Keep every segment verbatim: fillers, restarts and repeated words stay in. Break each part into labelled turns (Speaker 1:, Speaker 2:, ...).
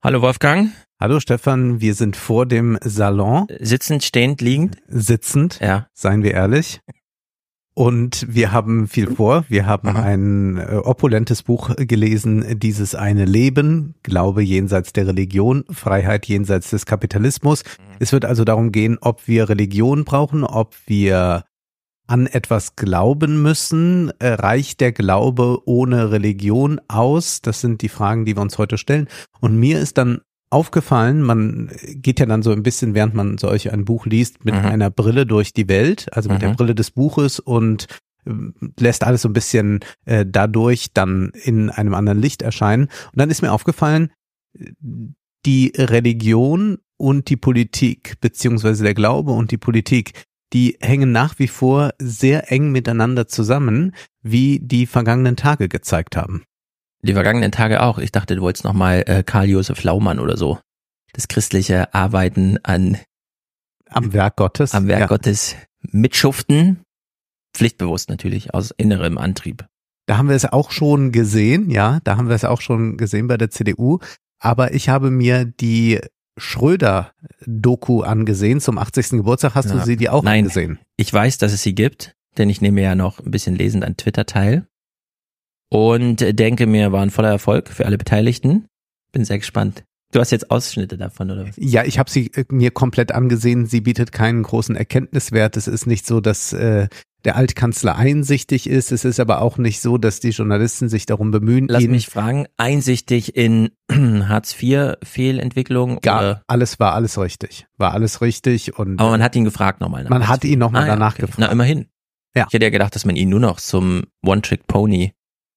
Speaker 1: Hallo Wolfgang.
Speaker 2: Hallo Stefan, wir sind vor dem Salon.
Speaker 1: Sitzend, stehend, liegend?
Speaker 2: Sitzend,
Speaker 1: ja.
Speaker 2: Seien wir ehrlich. Und wir haben viel vor. Wir haben Aha. ein äh, opulentes Buch gelesen, Dieses eine Leben, Glaube jenseits der Religion, Freiheit jenseits des Kapitalismus. Mhm. Es wird also darum gehen, ob wir Religion brauchen, ob wir an etwas glauben müssen. Äh, reicht der Glaube ohne Religion aus? Das sind die Fragen, die wir uns heute stellen. Und mir ist dann aufgefallen, man geht ja dann so ein bisschen, während man solch ein Buch liest, mit mhm. einer Brille durch die Welt, also mit mhm. der Brille des Buches und äh, lässt alles so ein bisschen äh, dadurch dann in einem anderen Licht erscheinen. Und dann ist mir aufgefallen, die Religion und die Politik, beziehungsweise der Glaube und die Politik, die hängen nach wie vor sehr eng miteinander zusammen, wie die vergangenen Tage gezeigt haben.
Speaker 1: Die vergangenen Tage auch. Ich dachte, du wolltest nochmal äh, Karl Josef Laumann oder so. Das christliche Arbeiten an
Speaker 2: am Werk Gottes.
Speaker 1: Am Werk
Speaker 2: ja.
Speaker 1: Gottes mitschuften. Pflichtbewusst natürlich, aus innerem Antrieb.
Speaker 2: Da haben wir es auch schon gesehen, ja, da haben wir es auch schon gesehen bei der C D U. Aber ich habe mir die Schröder-Doku angesehen zum achtzigsten Geburtstag. Hast ja. du sie die auch
Speaker 1: Nein,
Speaker 2: angesehen?
Speaker 1: Ich weiß, dass es sie gibt, denn ich nehme ja noch ein bisschen lesend an Twitter teil. Und denke mir, war ein voller Erfolg für alle Beteiligten. Bin sehr gespannt. Du hast jetzt Ausschnitte davon, oder was?
Speaker 2: Ja, ich habe sie mir komplett angesehen. Sie bietet keinen großen Erkenntniswert. Es ist nicht so, dass äh, der Altkanzler einsichtig ist. Es ist aber auch nicht so, dass die Journalisten sich darum bemühen.
Speaker 1: Lass mich fragen, einsichtig in Hartz vier Fehlentwicklung?
Speaker 2: Gar,
Speaker 1: oder?
Speaker 2: Alles war alles richtig. War alles richtig. Und
Speaker 1: aber man hat ihn gefragt nochmal.
Speaker 2: Man hat ihn nochmal ah, danach ja, okay. gefragt.
Speaker 1: Na, immerhin.
Speaker 2: Ja.
Speaker 1: Ich hätte ja gedacht, dass man ihn nur noch zum One-Trick-Pony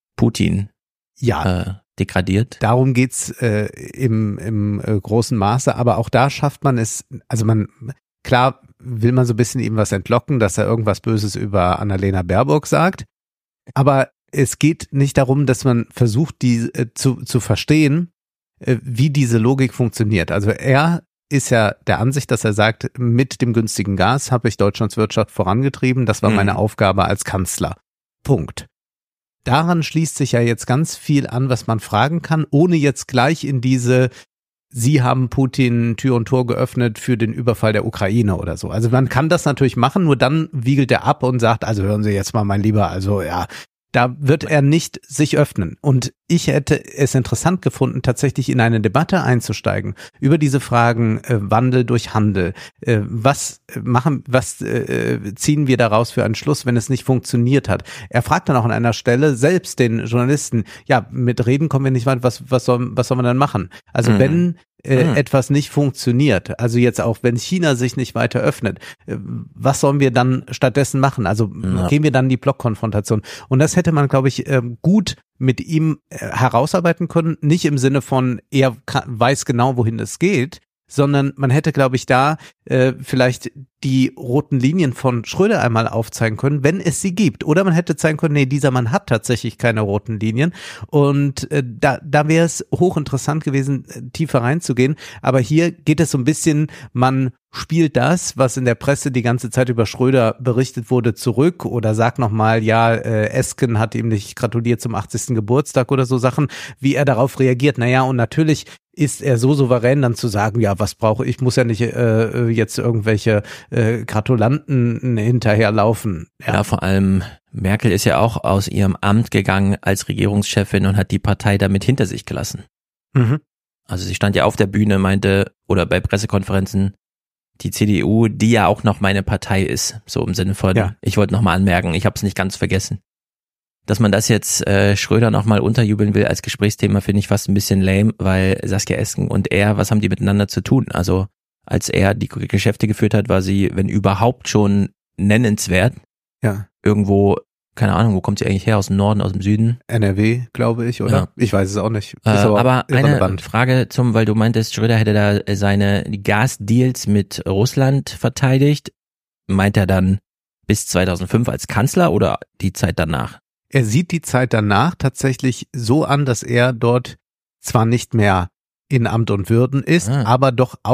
Speaker 1: Putin
Speaker 2: ja.
Speaker 1: äh, degradiert.
Speaker 2: Darum geht's äh, im, im äh, großen Maße, aber auch da schafft man es, also man, klar will man so ein bisschen ihm was entlocken, dass er irgendwas Böses über Annalena Baerbock sagt, aber es geht nicht darum, dass man versucht, die äh, zu, zu verstehen, äh, wie diese Logik funktioniert. Also er ist ja der Ansicht, dass er sagt, mit dem günstigen Gas habe ich Deutschlands Wirtschaft vorangetrieben, das war mhm. meine Aufgabe als Kanzler. Punkt. Daran schließt sich ja jetzt ganz viel an, was man fragen kann, ohne jetzt gleich in diese, Sie haben Putin Tür und Tor geöffnet für den Überfall der Ukraine oder so. Also man kann das natürlich machen, nur dann wiegelt er ab und sagt, also hören Sie jetzt mal, mein Lieber, also ja, da wird er nicht sich öffnen. Und ich hätte es interessant gefunden, tatsächlich in eine Debatte einzusteigen über diese Fragen äh, Wandel durch Handel. Äh, was machen, was äh, ziehen wir daraus für einen Schluss, wenn es nicht funktioniert hat? Er fragt dann auch an einer Stelle selbst den Journalisten, ja, mit Reden kommen wir nicht weit, was, was soll, was soll man dann machen? Also mhm. wenn Äh, mhm. etwas nicht funktioniert, also jetzt auch, wenn China sich nicht weiter öffnet, äh, was sollen wir dann stattdessen machen? Also ja. gehen wir dann in die Blockkonfrontation? Und das hätte man, glaube ich, äh, gut mit ihm äh, herausarbeiten können, nicht im Sinne von, er kann, weiß genau, wohin es geht, sondern man hätte, glaube ich, da äh, vielleicht die roten Linien von Schröder einmal aufzeigen können, wenn es sie gibt. Oder man hätte zeigen können, nee, dieser Mann hat tatsächlich keine roten Linien. Und äh, da, da wäre es hochinteressant gewesen, tiefer reinzugehen. Aber hier geht es so ein bisschen, man spielt das, was in der Presse die ganze Zeit über Schröder berichtet wurde, zurück oder sagt nochmal, ja, äh, Esken hat ihm nicht gratuliert zum achtzigsten Geburtstag oder so Sachen, wie er darauf reagiert. Naja, und natürlich ist er so souverän, dann zu sagen, ja, was brauche ich, muss ja nicht äh, jetzt irgendwelche äh, Gratulanten hinterherlaufen.
Speaker 1: Ja. ja, vor allem Merkel ist ja auch aus ihrem Amt gegangen als Regierungschefin und hat die Partei damit hinter sich gelassen.
Speaker 2: Mhm.
Speaker 1: Also sie stand ja auf der Bühne, meinte, oder bei Pressekonferenzen, die C D U, die ja auch noch meine Partei ist, so im Sinne von, ja. ich wollte nochmal anmerken, ich habe es nicht ganz vergessen. Dass man das jetzt äh, Schröder nochmal unterjubeln will als Gesprächsthema, finde ich fast ein bisschen lame, weil Saskia Esken und er, was haben die miteinander zu tun? Also als er die Geschäfte geführt hat, war sie, wenn überhaupt, schon nennenswert.
Speaker 2: Ja.
Speaker 1: Irgendwo, keine Ahnung, wo kommt sie eigentlich her? Aus dem Norden, aus dem Süden?
Speaker 2: N R W, glaube ich, oder? Ja. Ich weiß es auch nicht. Ist
Speaker 1: äh,
Speaker 2: aber
Speaker 1: aber eine Frage zum, weil du meintest, Schröder hätte da seine Gasdeals mit Russland verteidigt. Meint er dann bis zweitausendfünf als Kanzler oder die Zeit danach?
Speaker 2: Er sieht die Zeit danach tatsächlich so an, dass er dort zwar nicht mehr in Amt und Würden ist, ah. aber doch auch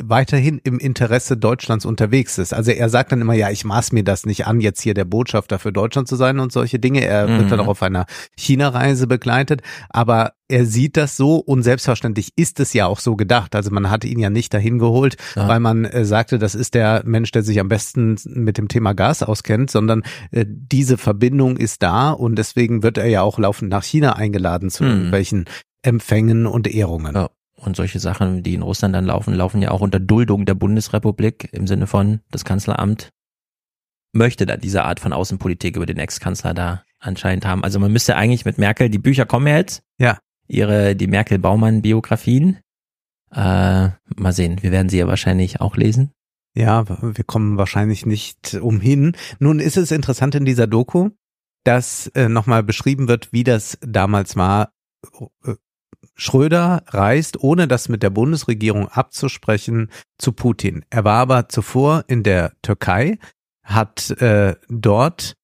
Speaker 2: weiterhin im Interesse Deutschlands unterwegs ist. Also er sagt dann immer, ja, ich maß mir das nicht an, jetzt hier der Botschafter für Deutschland zu sein und solche Dinge. Er mhm. wird dann auch auf einer China-Reise begleitet, aber er sieht das so und selbstverständlich ist es ja auch so gedacht. Also man hat ihn ja nicht dahin geholt, ja. weil man äh, sagte, das ist der Mensch, der sich am besten mit dem Thema Gas auskennt, sondern äh, diese Verbindung ist da und deswegen wird er ja auch laufend nach China eingeladen zu mhm. irgendwelchen Empfängen und Ehrungen.
Speaker 1: Ja. Und solche Sachen, die in Russland dann laufen, laufen ja auch unter Duldung der Bundesrepublik im Sinne von, das Kanzleramt möchte da diese Art von Außenpolitik über den Ex-Kanzler da anscheinend haben. Also man müsste eigentlich mit Merkel, die Bücher kommen ja jetzt,
Speaker 2: ja.
Speaker 1: ihre, die Merkel-Baumann-Biografien, äh, mal sehen, wir werden sie ja wahrscheinlich auch lesen.
Speaker 2: Ja, wir kommen wahrscheinlich nicht umhin. Nun ist es interessant in dieser Doku, dass äh, nochmal beschrieben wird, wie das damals war. Schröder reist, ohne das mit der Bundesregierung abzusprechen, zu Putin. Er war aber zuvor in der Türkei, hat äh, dort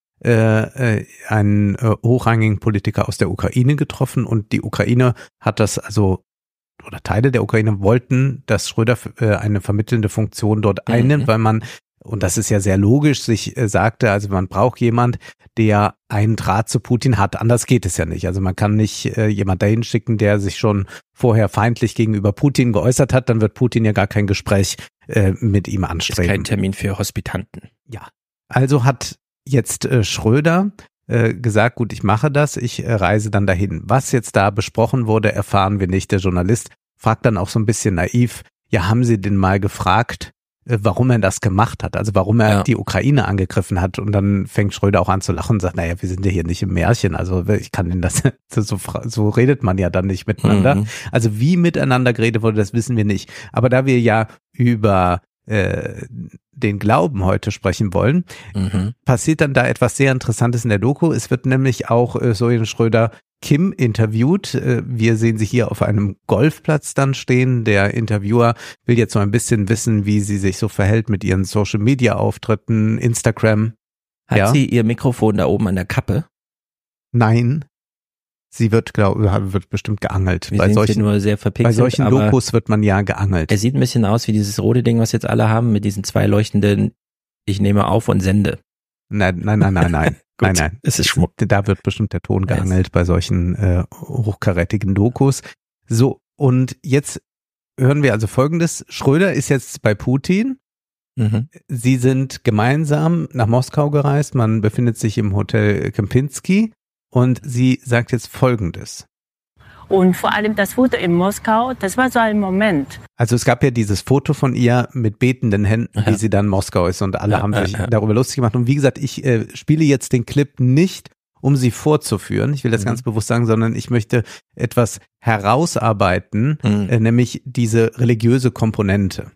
Speaker 2: äh, einen äh, hochrangigen Politiker aus der Ukraine getroffen und die Ukraine hat das also, oder Teile der Ukraine wollten, dass Schröder äh, eine vermittelnde Funktion dort einnimmt, mhm. weil man, und das ist ja sehr logisch, sich äh, sagte, also man braucht jemand, der einen Draht zu Putin hat. Anders geht es ja nicht. Also man kann nicht äh, jemand dahin schicken, der sich schon vorher feindlich gegenüber Putin geäußert hat. Dann wird Putin ja gar kein Gespräch äh, mit ihm anstreben.
Speaker 1: Ist kein Termin für Hospitanten.
Speaker 2: Ja. Also hat jetzt äh, Schröder äh, gesagt, gut, ich mache das, ich äh, reise dann dahin. Was jetzt da besprochen wurde, erfahren wir nicht. Der Journalist fragt dann auch so ein bisschen naiv, ja, haben Sie denn mal gefragt, warum er das gemacht hat, also warum er ja. die Ukraine angegriffen hat und dann fängt Schröder auch an zu lachen und sagt, naja, wir sind ja hier nicht im Märchen, also ich kann Ihnen das, so, so redet man ja dann nicht miteinander. Mhm. Also wie miteinander geredet wurde, das wissen wir nicht. Aber da wir ja über äh, den Glauben heute sprechen wollen, mhm. passiert dann da etwas sehr Interessantes in der Doku. Es wird nämlich auch äh, Sorin Schröder Kim interviewt. Wir sehen sie hier auf einem Golfplatz dann stehen. Der Interviewer will jetzt so ein bisschen wissen, wie sie sich so verhält mit ihren Social-Media-Auftritten, Instagram.
Speaker 1: Hat
Speaker 2: ja.
Speaker 1: sie ihr Mikrofon da oben an der Kappe?
Speaker 2: Nein. Sie wird, glaube ich, wird bestimmt geangelt.
Speaker 1: Wir
Speaker 2: bei
Speaker 1: sehen
Speaker 2: solchen,
Speaker 1: sie nur sehr verpixelt,
Speaker 2: bei solchen Dokus wird man ja geangelt.
Speaker 1: Er sieht ein bisschen aus wie dieses rote Ding, was jetzt alle haben, mit diesen zwei leuchtenden, ich nehme auf und sende.
Speaker 2: Nein, nein, nein, nein, nein.
Speaker 1: Gut,
Speaker 2: nein, nein.
Speaker 1: Es ist Schmuck.
Speaker 2: Da wird bestimmt der Ton geangelt yes. bei solchen äh, hochkarätigen Dokus. So, und jetzt hören wir also Folgendes. Schröder ist jetzt bei Putin. Mhm. Sie sind gemeinsam nach Moskau gereist. Man befindet sich im Hotel Kempinski. Und sie sagt jetzt Folgendes.
Speaker 3: Und vor allem das Foto in Moskau, das war so ein Moment.
Speaker 2: Also es gab ja dieses Foto von ihr mit betenden Händen, ja. wie sie dann in Moskau ist und alle ja, haben sich ja, ja. darüber lustig gemacht. Und wie gesagt, ich äh, spiele jetzt den Clip nicht, um sie vorzuführen, ich will das mhm. ganz bewusst sagen, sondern ich möchte etwas herausarbeiten, mhm. äh, nämlich diese religiöse Komponente.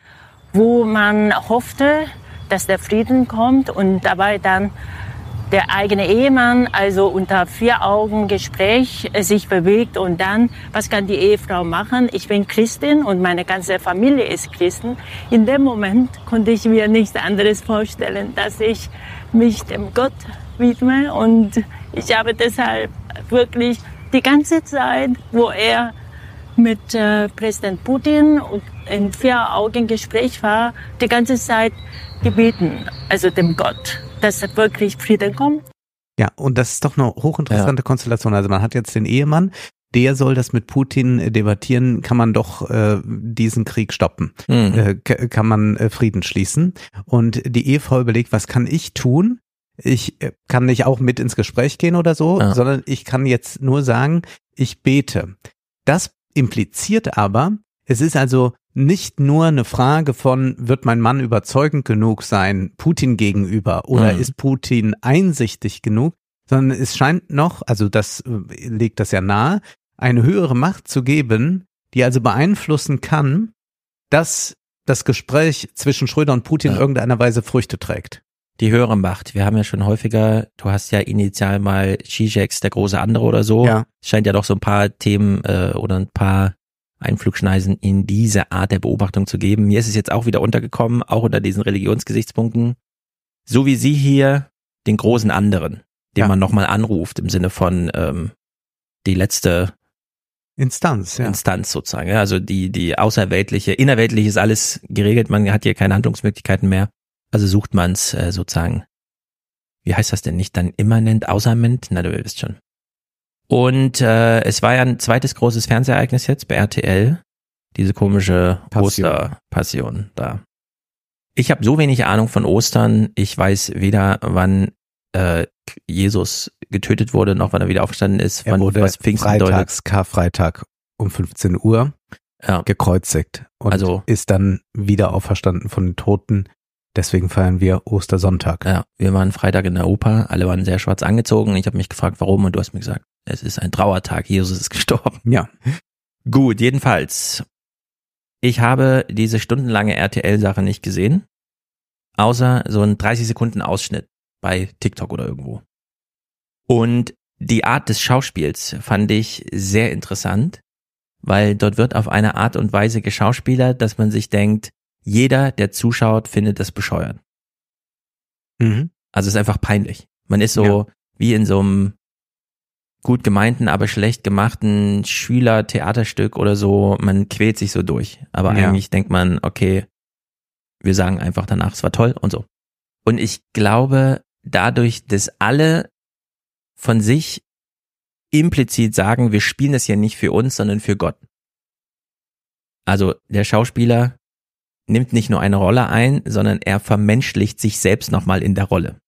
Speaker 3: Wo man hoffte, dass der Frieden kommt und dabei dann der eigene Ehemann, also unter vier Augen Gespräch, sich bewegt und dann, was kann die Ehefrau machen? Ich bin Christin und meine ganze Familie ist Christen. In dem Moment konnte ich mir nichts anderes vorstellen, dass ich mich dem Gott widme und ich habe deshalb wirklich die ganze Zeit, wo er mit äh, Präsident Putin in vier Augen Gespräch war, die ganze Zeit gebeten, also dem Gott, dass wirklich Frieden kommt.
Speaker 2: Ja, und das ist doch eine hochinteressante ja. Konstellation. Also man hat jetzt den Ehemann, der soll das mit Putin debattieren, kann man doch äh, diesen Krieg stoppen, mhm. äh, k- kann man äh, Frieden schließen. Und die Ehefrau überlegt, was kann ich tun? Ich äh, kann nicht auch mit ins Gespräch gehen oder so, ja. sondern ich kann jetzt nur sagen, ich bete. Das impliziert aber, es ist also nicht nur eine Frage von, wird mein Mann überzeugend genug sein Putin gegenüber oder mhm. ist Putin einsichtig genug, sondern es scheint noch, also das äh, legt das ja nahe, eine höhere Macht zu geben, die also beeinflussen kann, dass das Gespräch zwischen Schröder und Putin in ja. irgendeiner Weise Früchte trägt.
Speaker 1: Die höhere Macht. Wir haben ja schon häufiger, du hast ja initial mal Zizeks, der große andere oder so.
Speaker 2: Ja.
Speaker 1: Es scheint ja doch so ein paar Themen äh, oder ein paar Einflugschneisen in diese Art der Beobachtung zu geben. Mir ist es jetzt auch wieder untergekommen, auch unter diesen Religionsgesichtspunkten, so wie Sie hier den großen anderen, den ja. man nochmal anruft, im Sinne von ähm, die letzte
Speaker 2: Instanz, ja.
Speaker 1: Instanz sozusagen. Ja, also die, die außerweltliche, innerweltlich ist alles geregelt, man hat hier keine Handlungsmöglichkeiten mehr. Also sucht man es äh, sozusagen, wie heißt das denn nicht, dann immanent, außerment? Na, du wisst schon. Und äh, es war ja ein zweites großes Fernsehereignis jetzt bei R T L, diese komische Osterpassion da. Ich habe so wenig Ahnung von Ostern, ich weiß weder, wann äh, Jesus getötet wurde, noch wann er wieder aufgestanden ist,
Speaker 2: er
Speaker 1: wann
Speaker 2: wurde
Speaker 1: was Pfingsten
Speaker 2: freitags, Karfreitag um fünfzehn Uhr
Speaker 1: ja.
Speaker 2: gekreuzigt und
Speaker 1: also,
Speaker 2: ist dann wieder auferstanden von den Toten. Deswegen feiern wir Ostersonntag.
Speaker 1: Ja, wir waren Freitag in der Oper, alle waren sehr schwarz angezogen. Ich habe mich gefragt, warum, und du hast mir gesagt, es ist ein Trauertag, Jesus ist gestorben.
Speaker 2: Ja.
Speaker 1: Gut, jedenfalls, ich habe diese stundenlange R T L-Sache nicht gesehen, außer so einen dreißig Sekunden Ausschnitt bei TikTok oder irgendwo. Und die Art des Schauspiels fand ich sehr interessant, weil dort wird auf eine Art und Weise geschauspielert, dass man sich denkt, jeder, der zuschaut, findet das bescheuert.
Speaker 2: Mhm.
Speaker 1: Also es ist einfach peinlich. Man ist so ja. wie in so einem gut gemeinten, aber schlecht gemachten Schüler-Theaterstück oder so. Man quält sich so durch. Aber ja. eigentlich denkt man, okay, wir sagen einfach danach, es war toll und so. Und ich glaube, dadurch, dass alle von sich implizit sagen, wir spielen das ja nicht für uns, sondern für Gott. Also der Schauspieler nimmt nicht nur eine Rolle ein, sondern er vermenschlicht sich selbst nochmal in der Rolle.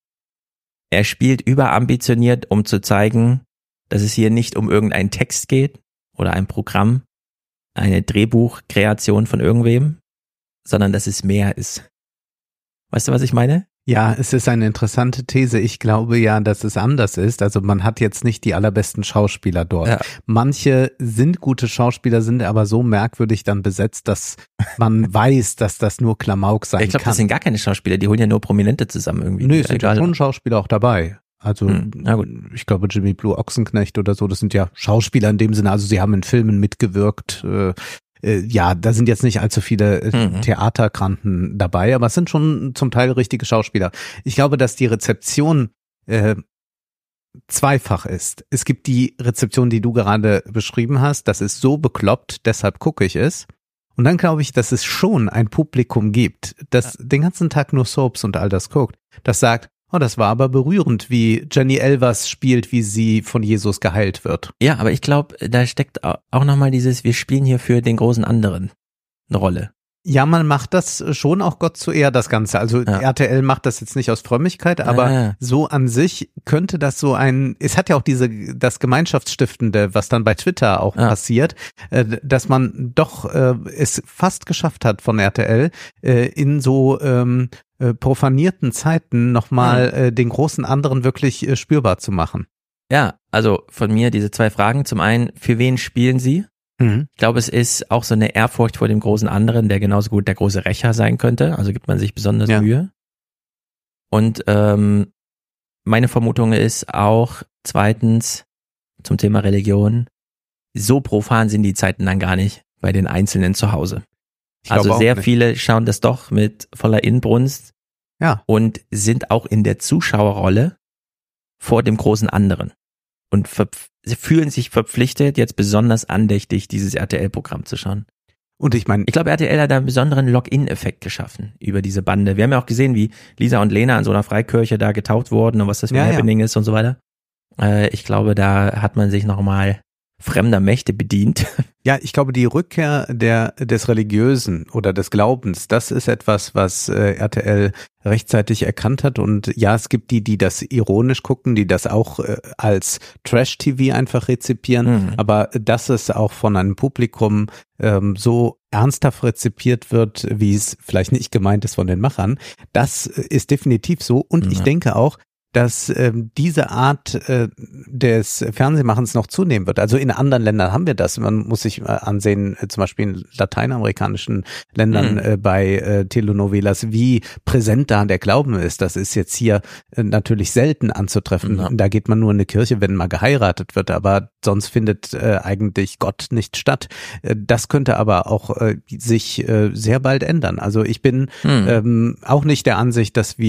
Speaker 1: Er spielt überambitioniert, um zu zeigen, dass es hier nicht um irgendeinen Text geht oder ein Programm, eine Drehbuchkreation von irgendwem, sondern dass es mehr ist. Weißt du, was ich meine?
Speaker 2: Ja, es ist eine interessante These. Ich glaube ja, dass es anders ist. Also man hat jetzt nicht die allerbesten Schauspieler dort. Ja. Manche sind gute Schauspieler, sind aber so merkwürdig dann besetzt, dass man weiß, dass das nur Klamauk sein
Speaker 1: ich glaub,
Speaker 2: kann.
Speaker 1: Ich glaube, das sind gar keine Schauspieler, die holen ja nur Prominente zusammen irgendwie.
Speaker 2: Nö, es sind ja schon Schauspieler auch dabei. Also hm, na gut. Ich glaube Jimmy Blue Ochsenknecht oder so, das sind ja Schauspieler in dem Sinne. Also sie haben in Filmen mitgewirkt. Äh, Ja, da sind jetzt nicht allzu viele mhm. Theaterkranten dabei, aber es sind schon zum Teil richtige Schauspieler. Ich glaube, dass die Rezeption äh, zweifach ist. Es gibt die Rezeption, die du gerade beschrieben hast, das ist so bekloppt, deshalb gucke ich es. Und dann glaube ich, dass es schon ein Publikum gibt, das ja. den ganzen Tag nur Soaps und all das guckt, das sagt, oh, das war aber berührend, wie Jenny Elvers spielt, wie sie von Jesus geheilt wird.
Speaker 1: Ja, aber ich glaube, da steckt auch nochmal dieses, wir spielen hier für den großen anderen eine Rolle.
Speaker 2: Ja, man macht das schon auch Gott zu Ehr, das Ganze. Also ja. R T L macht das jetzt nicht aus Frömmigkeit, aber ja. so an sich könnte das so ein, es hat ja auch diese, das Gemeinschaftsstiftende, was dann bei Twitter auch ja. passiert, äh, dass man doch äh, es fast geschafft hat von R T L äh, in so ähm, äh, profanierten Zeiten nochmal äh, den großen anderen wirklich äh, spürbar zu machen.
Speaker 1: Ja, also von mir diese zwei Fragen. Zum einen, für wen spielen Sie? Mhm. Ich glaube, es ist auch so eine Ehrfurcht vor dem großen anderen, der genauso gut der große Rächer sein könnte. Also gibt man sich besonders ja. Mühe. Und ähm, meine Vermutung ist auch zweitens zum Thema Religion, so profan sind die Zeiten dann gar nicht bei den Einzelnen zu Hause. Ich also sehr nicht. Viele schauen das doch mit voller Inbrunst
Speaker 2: ja.
Speaker 1: und sind auch in der Zuschauerrolle vor dem großen anderen. Und verp- sie fühlen sich verpflichtet, jetzt besonders andächtig dieses R T L-Programm zu schauen.
Speaker 2: Und ich meine,
Speaker 1: ich glaube, R T L hat da einen besonderen Login-Effekt geschaffen über diese Bande. Wir haben ja auch gesehen, wie Lisa und Lena an so einer Freikirche da getauft wurden und was das für ein ja, Happening ja. ist und so weiter. Äh, ich glaube, da hat man sich nochmal fremder Mächte bedient.
Speaker 2: Ja, ich glaube, die Rückkehr der des Religiösen oder des Glaubens, das ist etwas, was äh, R T L rechtzeitig erkannt hat. Und ja, es gibt die, die das ironisch gucken, die das auch äh, als Trash-T V einfach rezipieren. Mhm. Aber dass es auch von einem Publikum ähm, so ernsthaft rezipiert wird, wie es vielleicht nicht gemeint ist von den Machern, das ist definitiv so. Und mhm. ich denke auch, dass ähm, diese Art äh, des Fernsehmachens noch zunehmen wird. Also in anderen Ländern haben wir das. Man muss sich äh, ansehen, äh, zum Beispiel in lateinamerikanischen Ländern mhm. äh, bei äh, Telenovelas, wie präsent da der Glauben ist. Das ist jetzt hier äh, natürlich selten anzutreffen. Ja. Da geht man nur in eine Kirche, wenn mal geheiratet wird, aber sonst findet äh, eigentlich Gott nicht statt. Äh, das könnte aber auch äh, sich äh, sehr bald ändern. Also ich bin mhm. ähm, auch nicht der Ansicht, dass wir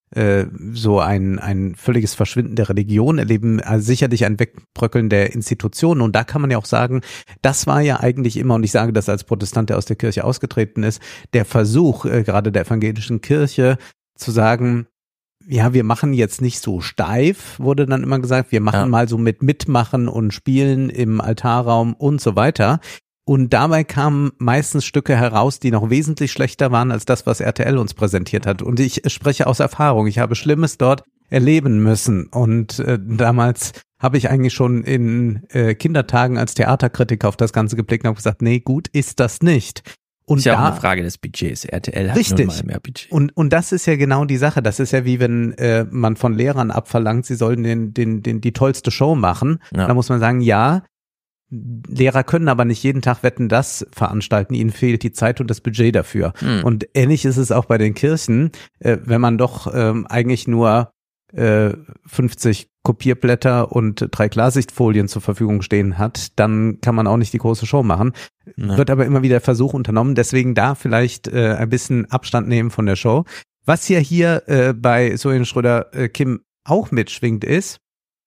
Speaker 2: äh, so ein ein völliges Verschwinden der Religion, erleben also sicherlich ein Wegbröckeln der Institutionen. Und da kann man ja auch sagen, das war ja eigentlich immer, und ich sage das als Protestant, der aus der Kirche ausgetreten ist, der Versuch äh, gerade der evangelischen Kirche zu sagen, ja, wir machen jetzt nicht so steif, wurde dann immer gesagt, wir machen ja. mal so mit Mitmachen und Spielen im Altarraum und so weiter. Und dabei kamen meistens Stücke heraus, die noch wesentlich schlechter waren als das, was R T L uns präsentiert hat. Und ich spreche aus Erfahrung. Ich habe Schlimmes dort erleben müssen. Und äh, damals habe ich eigentlich schon in äh, Kindertagen als Theaterkritiker auf das Ganze geblickt und habe gesagt, nee, gut ist das nicht. Und
Speaker 1: ist ja
Speaker 2: da,
Speaker 1: auch eine Frage des Budgets. R T L hat
Speaker 2: richtig.
Speaker 1: nun mal mehr Budget.
Speaker 2: Und und das ist ja genau die Sache. Das ist ja wie wenn äh, man von Lehrern abverlangt, sie sollen den den den die tollste Show machen. Ja. Da muss man sagen, ja, Lehrer können aber nicht jeden Tag Wetten, das veranstalten. Ihnen fehlt die Zeit und das Budget dafür. Hm. Und ähnlich ist es auch bei den Kirchen, äh, wenn man doch ähm, eigentlich nur äh, fünfzig Kopierblätter und drei Klarsichtfolien zur Verfügung stehen hat, dann kann man auch nicht die große Show machen. Ja. Wird aber immer wieder Versuch unternommen, deswegen da vielleicht äh, ein bisschen Abstand nehmen von der Show. Was ja hier äh, bei Sojen Schröder äh, Kim auch mitschwingt ist,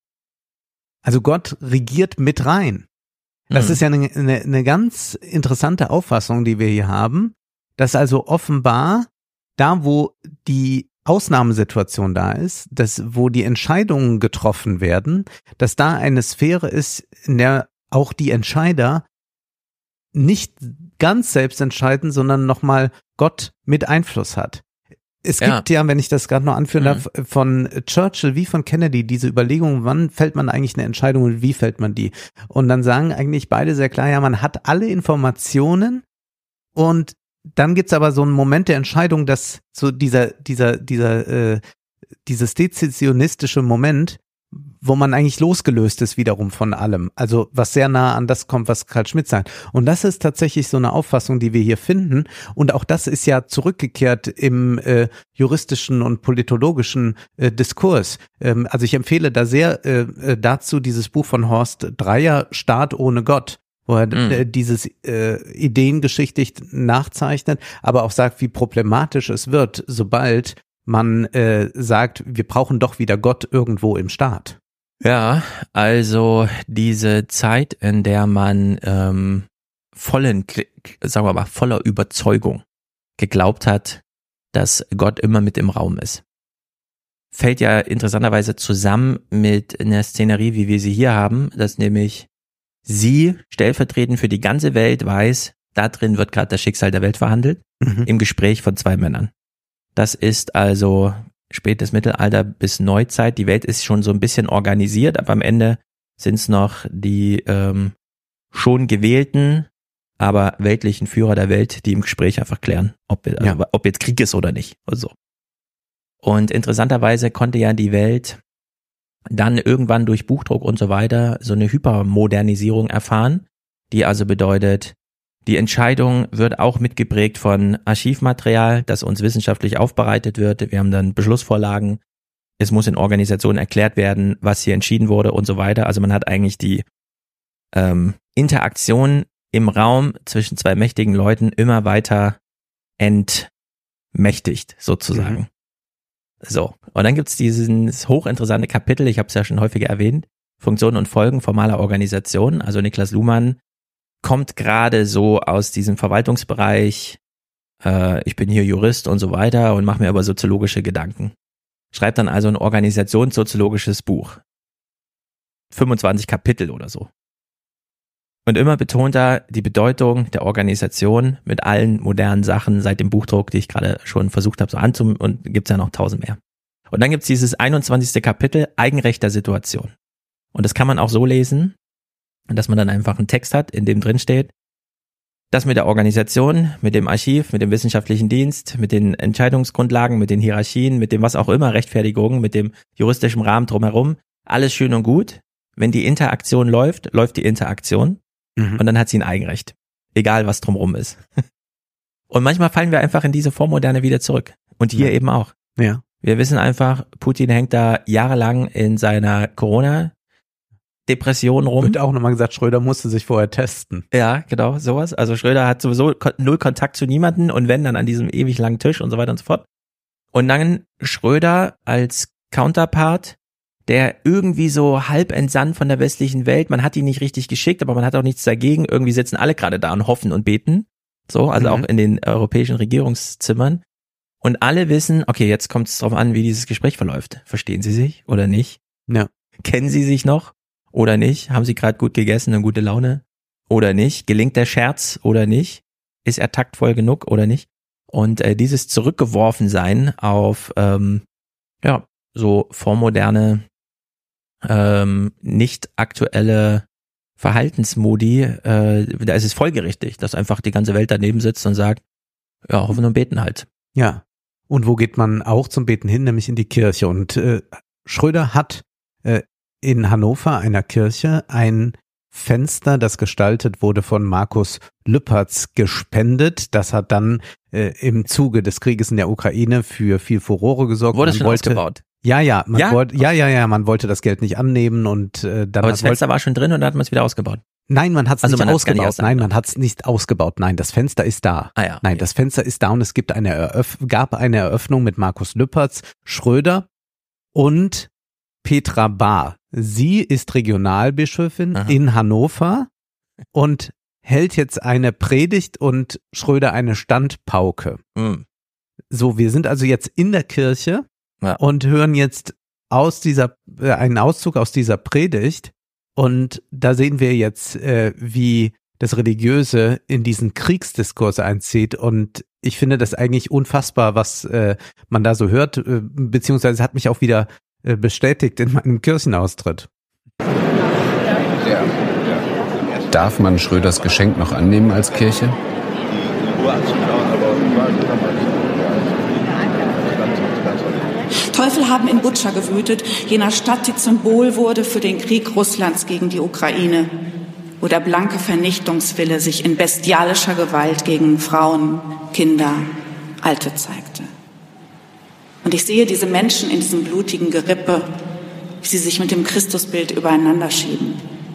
Speaker 2: also Gott regiert mit rein. Das mhm. ist ja eine, eine, eine ganz interessante Auffassung, die wir hier haben, dass also offenbar da, wo die Ausnahmesituation da ist, dass wo die Entscheidungen getroffen werden, dass da eine Sphäre ist, in der auch die Entscheider nicht ganz selbst entscheiden, sondern nochmal Gott mit Einfluss hat. Es gibt ja, ja wenn ich das gerade noch anführen mhm. darf, von Churchill wie von Kennedy diese Überlegung, wann fällt man eigentlich eine Entscheidung und wie fällt man die? Und dann sagen eigentlich beide sehr klar, ja, man hat alle Informationen und dann gibt's aber so einen Moment der Entscheidung, dass so dieser, dieser, dieser, äh, dieses dezisionistische Moment, wo man eigentlich losgelöst ist wiederum von allem. Also was sehr nah an das kommt, was Carl Schmitt sagt. Und das ist tatsächlich so eine Auffassung, die wir hier finden. Und auch das ist ja zurückgekehrt im äh, juristischen und politologischen äh, Diskurs. Ähm, also ich empfehle da sehr äh, dazu dieses Buch von Horst Dreier, Staat ohne Gott, wo er mhm. äh, dieses äh, ideengeschichtlich nachzeichnet, aber auch sagt, wie problematisch es wird, sobald man äh, sagt, wir brauchen doch wieder Gott irgendwo im Staat.
Speaker 1: Ja, also diese Zeit, in der man ähm, vollen, sagen wir mal, voller Überzeugung geglaubt hat, dass Gott immer mit im Raum ist, fällt ja interessanterweise zusammen mit einer Szenerie, wie wir sie hier haben, dass nämlich sie stellvertretend für die ganze Welt weiß, da drin wird gerade das Schicksal der Welt verhandelt, mhm. im Gespräch von zwei Männern. Das ist also spätes Mittelalter bis Neuzeit. Die Welt ist schon so ein bisschen organisiert, aber am Ende sind es noch die ähm, schon gewählten, aber weltlichen Führer der Welt, die im Gespräch einfach klären, ob, ja. also, ob jetzt Krieg ist oder nicht. Also. Und interessanterweise konnte ja die Welt dann irgendwann durch Buchdruck und so weiter so eine Hypermodernisierung erfahren, die also bedeutet, die Entscheidung wird auch mitgeprägt von Archivmaterial, das uns wissenschaftlich aufbereitet wird. Wir haben dann Beschlussvorlagen. Es muss in Organisationen erklärt werden, was hier entschieden wurde und so weiter. Also man hat eigentlich die ähm, Interaktion im Raum zwischen zwei mächtigen Leuten immer weiter entmächtigt, sozusagen. Mhm. So, und dann gibt's dieses hochinteressante Kapitel, ich habe es ja schon häufiger erwähnt, Funktionen und Folgen formaler Organisation. Also Niklas Luhmann kommt gerade so aus diesem Verwaltungsbereich, äh, ich bin hier Jurist und so weiter und mache mir aber soziologische Gedanken. Schreibt dann also ein organisationssoziologisches Buch. fünfundzwanzig Kapitel oder so. Und immer betont er die Bedeutung der Organisation mit allen modernen Sachen seit dem Buchdruck, die ich gerade schon versucht habe so anzum und gibt's ja noch tausend mehr. Und dann gibt's dieses einundzwanzigste Kapitel Eigenrecht der Situation. Und das kann man auch so lesen, dass man dann einfach einen Text hat, in dem drin steht, das mit der Organisation, mit dem Archiv, mit dem wissenschaftlichen Dienst, mit den Entscheidungsgrundlagen, mit den Hierarchien, mit dem was auch immer, Rechtfertigungen, mit dem juristischen Rahmen drumherum, alles schön und gut. Wenn die Interaktion läuft, läuft die Interaktion mhm. und dann hat sie ein Eigenrecht, egal was drumherum ist. Und manchmal fallen wir einfach in diese Vormoderne wieder zurück und hier ja. eben auch.
Speaker 2: Ja.
Speaker 1: Wir wissen einfach, Putin hängt da jahrelang in seiner Corona- Depression rum.
Speaker 2: Wird auch nochmal gesagt, Schröder musste sich vorher testen.
Speaker 1: Ja, genau, sowas. Also Schröder hat sowieso null Kontakt zu niemanden und wenn, dann an diesem ewig langen Tisch und so weiter und so fort. Und dann Schröder als Counterpart, der irgendwie so halb entsandt von der westlichen Welt, man hat ihn nicht richtig geschickt, aber man hat auch nichts dagegen, irgendwie sitzen alle gerade da und hoffen und beten, so, also mhm. auch in den europäischen Regierungszimmern und alle wissen, okay, jetzt kommt es drauf an, wie dieses Gespräch verläuft. Verstehen sie sich oder nicht?
Speaker 2: Ja.
Speaker 1: Kennen sie sich noch oder nicht? Haben sie gerade gut gegessen und gute Laune oder nicht? Gelingt der Scherz oder nicht? Ist er taktvoll genug oder nicht? Und äh, dieses Zurückgeworfensein auf ähm, ja so vormoderne, ähm, nicht aktuelle Verhaltensmodi, äh, da ist es folgerichtig, dass einfach die ganze Welt daneben sitzt und sagt, ja, hoffen und beten halt.
Speaker 2: Ja, und wo geht man auch zum Beten hin? Nämlich in die Kirche. Und äh, Schröder hat äh, in Hannover, einer Kirche, ein Fenster, das gestaltet wurde von Markus Lüpertz, gespendet. Das hat dann äh, im Zuge des Krieges in der Ukraine für viel Furore gesorgt.
Speaker 1: Wurde es schon wollte, ausgebaut?
Speaker 2: Ja, ja, man ja? wollte, ja, ja, ja, man wollte das Geld nicht annehmen und äh, dann.
Speaker 1: Aber das Fenster wollte, war schon drin und dann hat man es wieder ausgebaut.
Speaker 2: Nein, man hat es
Speaker 1: also
Speaker 2: nicht
Speaker 1: man
Speaker 2: ausgebaut.
Speaker 1: Nicht
Speaker 2: Nein, man hat es nicht ausgebaut. Nein, das Fenster ist da.
Speaker 1: Ah, ja, okay.
Speaker 2: Nein, das Fenster ist da und es gibt eine Eröff- gab eine Eröffnung mit Markus Lüpertz, Schröder und Petra Bahr. Sie ist Regionalbischöfin Aha. in Hannover und hält jetzt eine Predigt und Schröder eine Standpauke.
Speaker 1: Mhm.
Speaker 2: So, wir sind also jetzt in der Kirche
Speaker 1: ja.
Speaker 2: und hören jetzt aus dieser äh, einen Auszug aus dieser Predigt und da sehen wir jetzt, äh, wie das Religiöse in diesen Kriegsdiskurs einzieht und ich finde das eigentlich unfassbar, was äh, man da so hört, äh, beziehungsweise hat mich auch wieder äh, bestätigt in meinem Kirchenaustritt.
Speaker 4: Darf man Schröders Geschenk noch annehmen als Kirche?
Speaker 5: Teufel haben in Butscha gewütet, jener Stadt, die Symbol wurde für den Krieg Russlands gegen die Ukraine, wo der blanke Vernichtungswille sich in bestialischer Gewalt gegen Frauen, Kinder, Alte zeigte. Und ich sehe diese Menschen in diesem blutigen Gerippe, wie sie sich mit dem Christusbild übereinander schieben.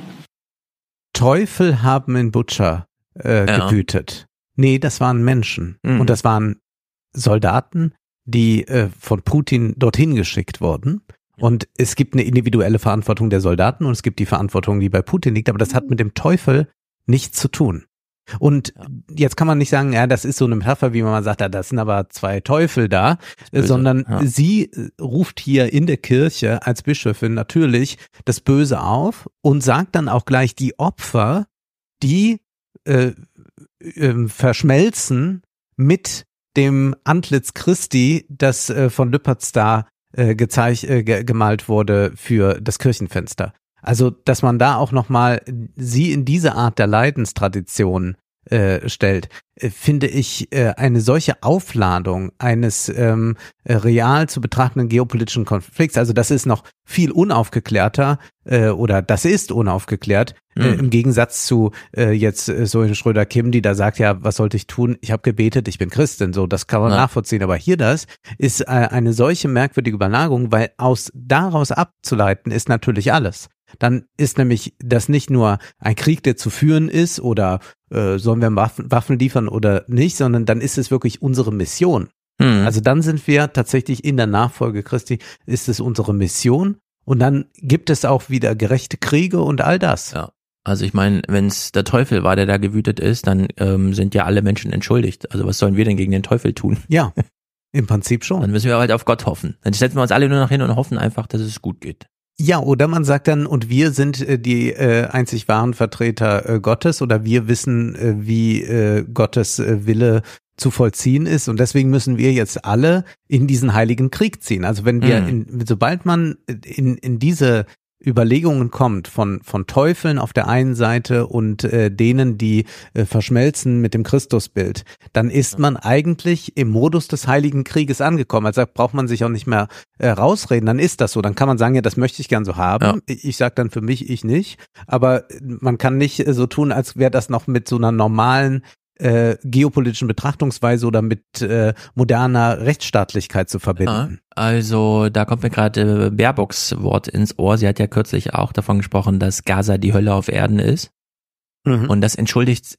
Speaker 2: Teufel haben in Butscha äh, ja. gewütet. Nee, das waren Menschen. Mhm. Und das waren Soldaten, die äh, von Putin dorthin geschickt wurden. Und es gibt eine individuelle Verantwortung der Soldaten und es gibt die Verantwortung, die bei Putin liegt. Aber das hat mit dem Teufel nichts zu tun. Und ja. jetzt kann man nicht sagen, ja, das ist so eine Metapher, wie man mal sagt, ja, das sind aber zwei Teufel da, sondern ja. sie ruft hier in der Kirche als Bischöfin natürlich das Böse auf und sagt dann auch gleich die Opfer, die äh, äh, verschmelzen mit dem Antlitz Christi, das äh, von Lüpertz da äh, gezeigt, äh, ge- gemalt wurde für das Kirchenfenster. Also, dass man da auch nochmal sie in diese Art der Leidenstradition äh, stellt, äh, finde ich äh, eine solche Aufladung eines ähm, real zu betrachtenden geopolitischen Konflikts. Also das ist noch viel unaufgeklärter äh, oder das ist unaufgeklärt mhm. äh, im Gegensatz zu äh, jetzt äh, so in Schröder-Kim, die da sagt, ja, was sollte ich tun? Ich habe gebetet, ich bin Christin. So, das kann man ja. nachvollziehen. Aber hier das ist äh, eine solche merkwürdige Überlagerung, weil aus daraus abzuleiten ist natürlich alles. Dann ist nämlich das nicht nur ein Krieg, der zu führen ist oder äh, sollen wir Waffen, Waffen liefern oder nicht, sondern dann ist es wirklich unsere Mission. Mhm. Also dann sind wir tatsächlich in der Nachfolge Christi, ist es unsere Mission und dann gibt es auch wieder gerechte Kriege und all das.
Speaker 1: Ja, also ich meine, wenn es der Teufel war, der da gewütet ist, dann ähm, sind ja alle Menschen entschuldigt. Also was sollen wir denn gegen den Teufel tun?
Speaker 2: Ja, im Prinzip schon.
Speaker 1: Dann müssen wir halt auf Gott hoffen. Dann setzen wir uns alle nur noch hin und hoffen einfach, dass es gut geht.
Speaker 2: Ja, oder man sagt dann, und wir sind äh, die äh, einzig wahren Vertreter äh, Gottes oder wir wissen, äh, wie äh, Gottes äh, Wille zu vollziehen ist und deswegen müssen wir jetzt alle in diesen heiligen Krieg ziehen. Also wenn wir, mhm. in, sobald man in, in diese Überlegungen kommt von von Teufeln auf der einen Seite und äh, denen, die äh, verschmelzen mit dem Christusbild, dann ist man eigentlich im Modus des Heiligen Krieges angekommen. Also braucht man sich auch nicht mehr äh, rausreden, dann ist das so. Dann kann man sagen, ja, das möchte ich gern so haben. Ja. Ich, ich sage dann für mich, ich nicht. Aber man kann nicht äh, so tun, als wäre das noch mit so einer normalen Äh, geopolitischen Betrachtungsweise oder mit äh, moderner Rechtsstaatlichkeit zu verbinden.
Speaker 1: Ja, also da kommt mir gerade äh, Baerbocks Wort ins Ohr. Sie hat ja kürzlich auch davon gesprochen, dass Gaza die Hölle auf Erden ist. Mhm. Und das entschuldigt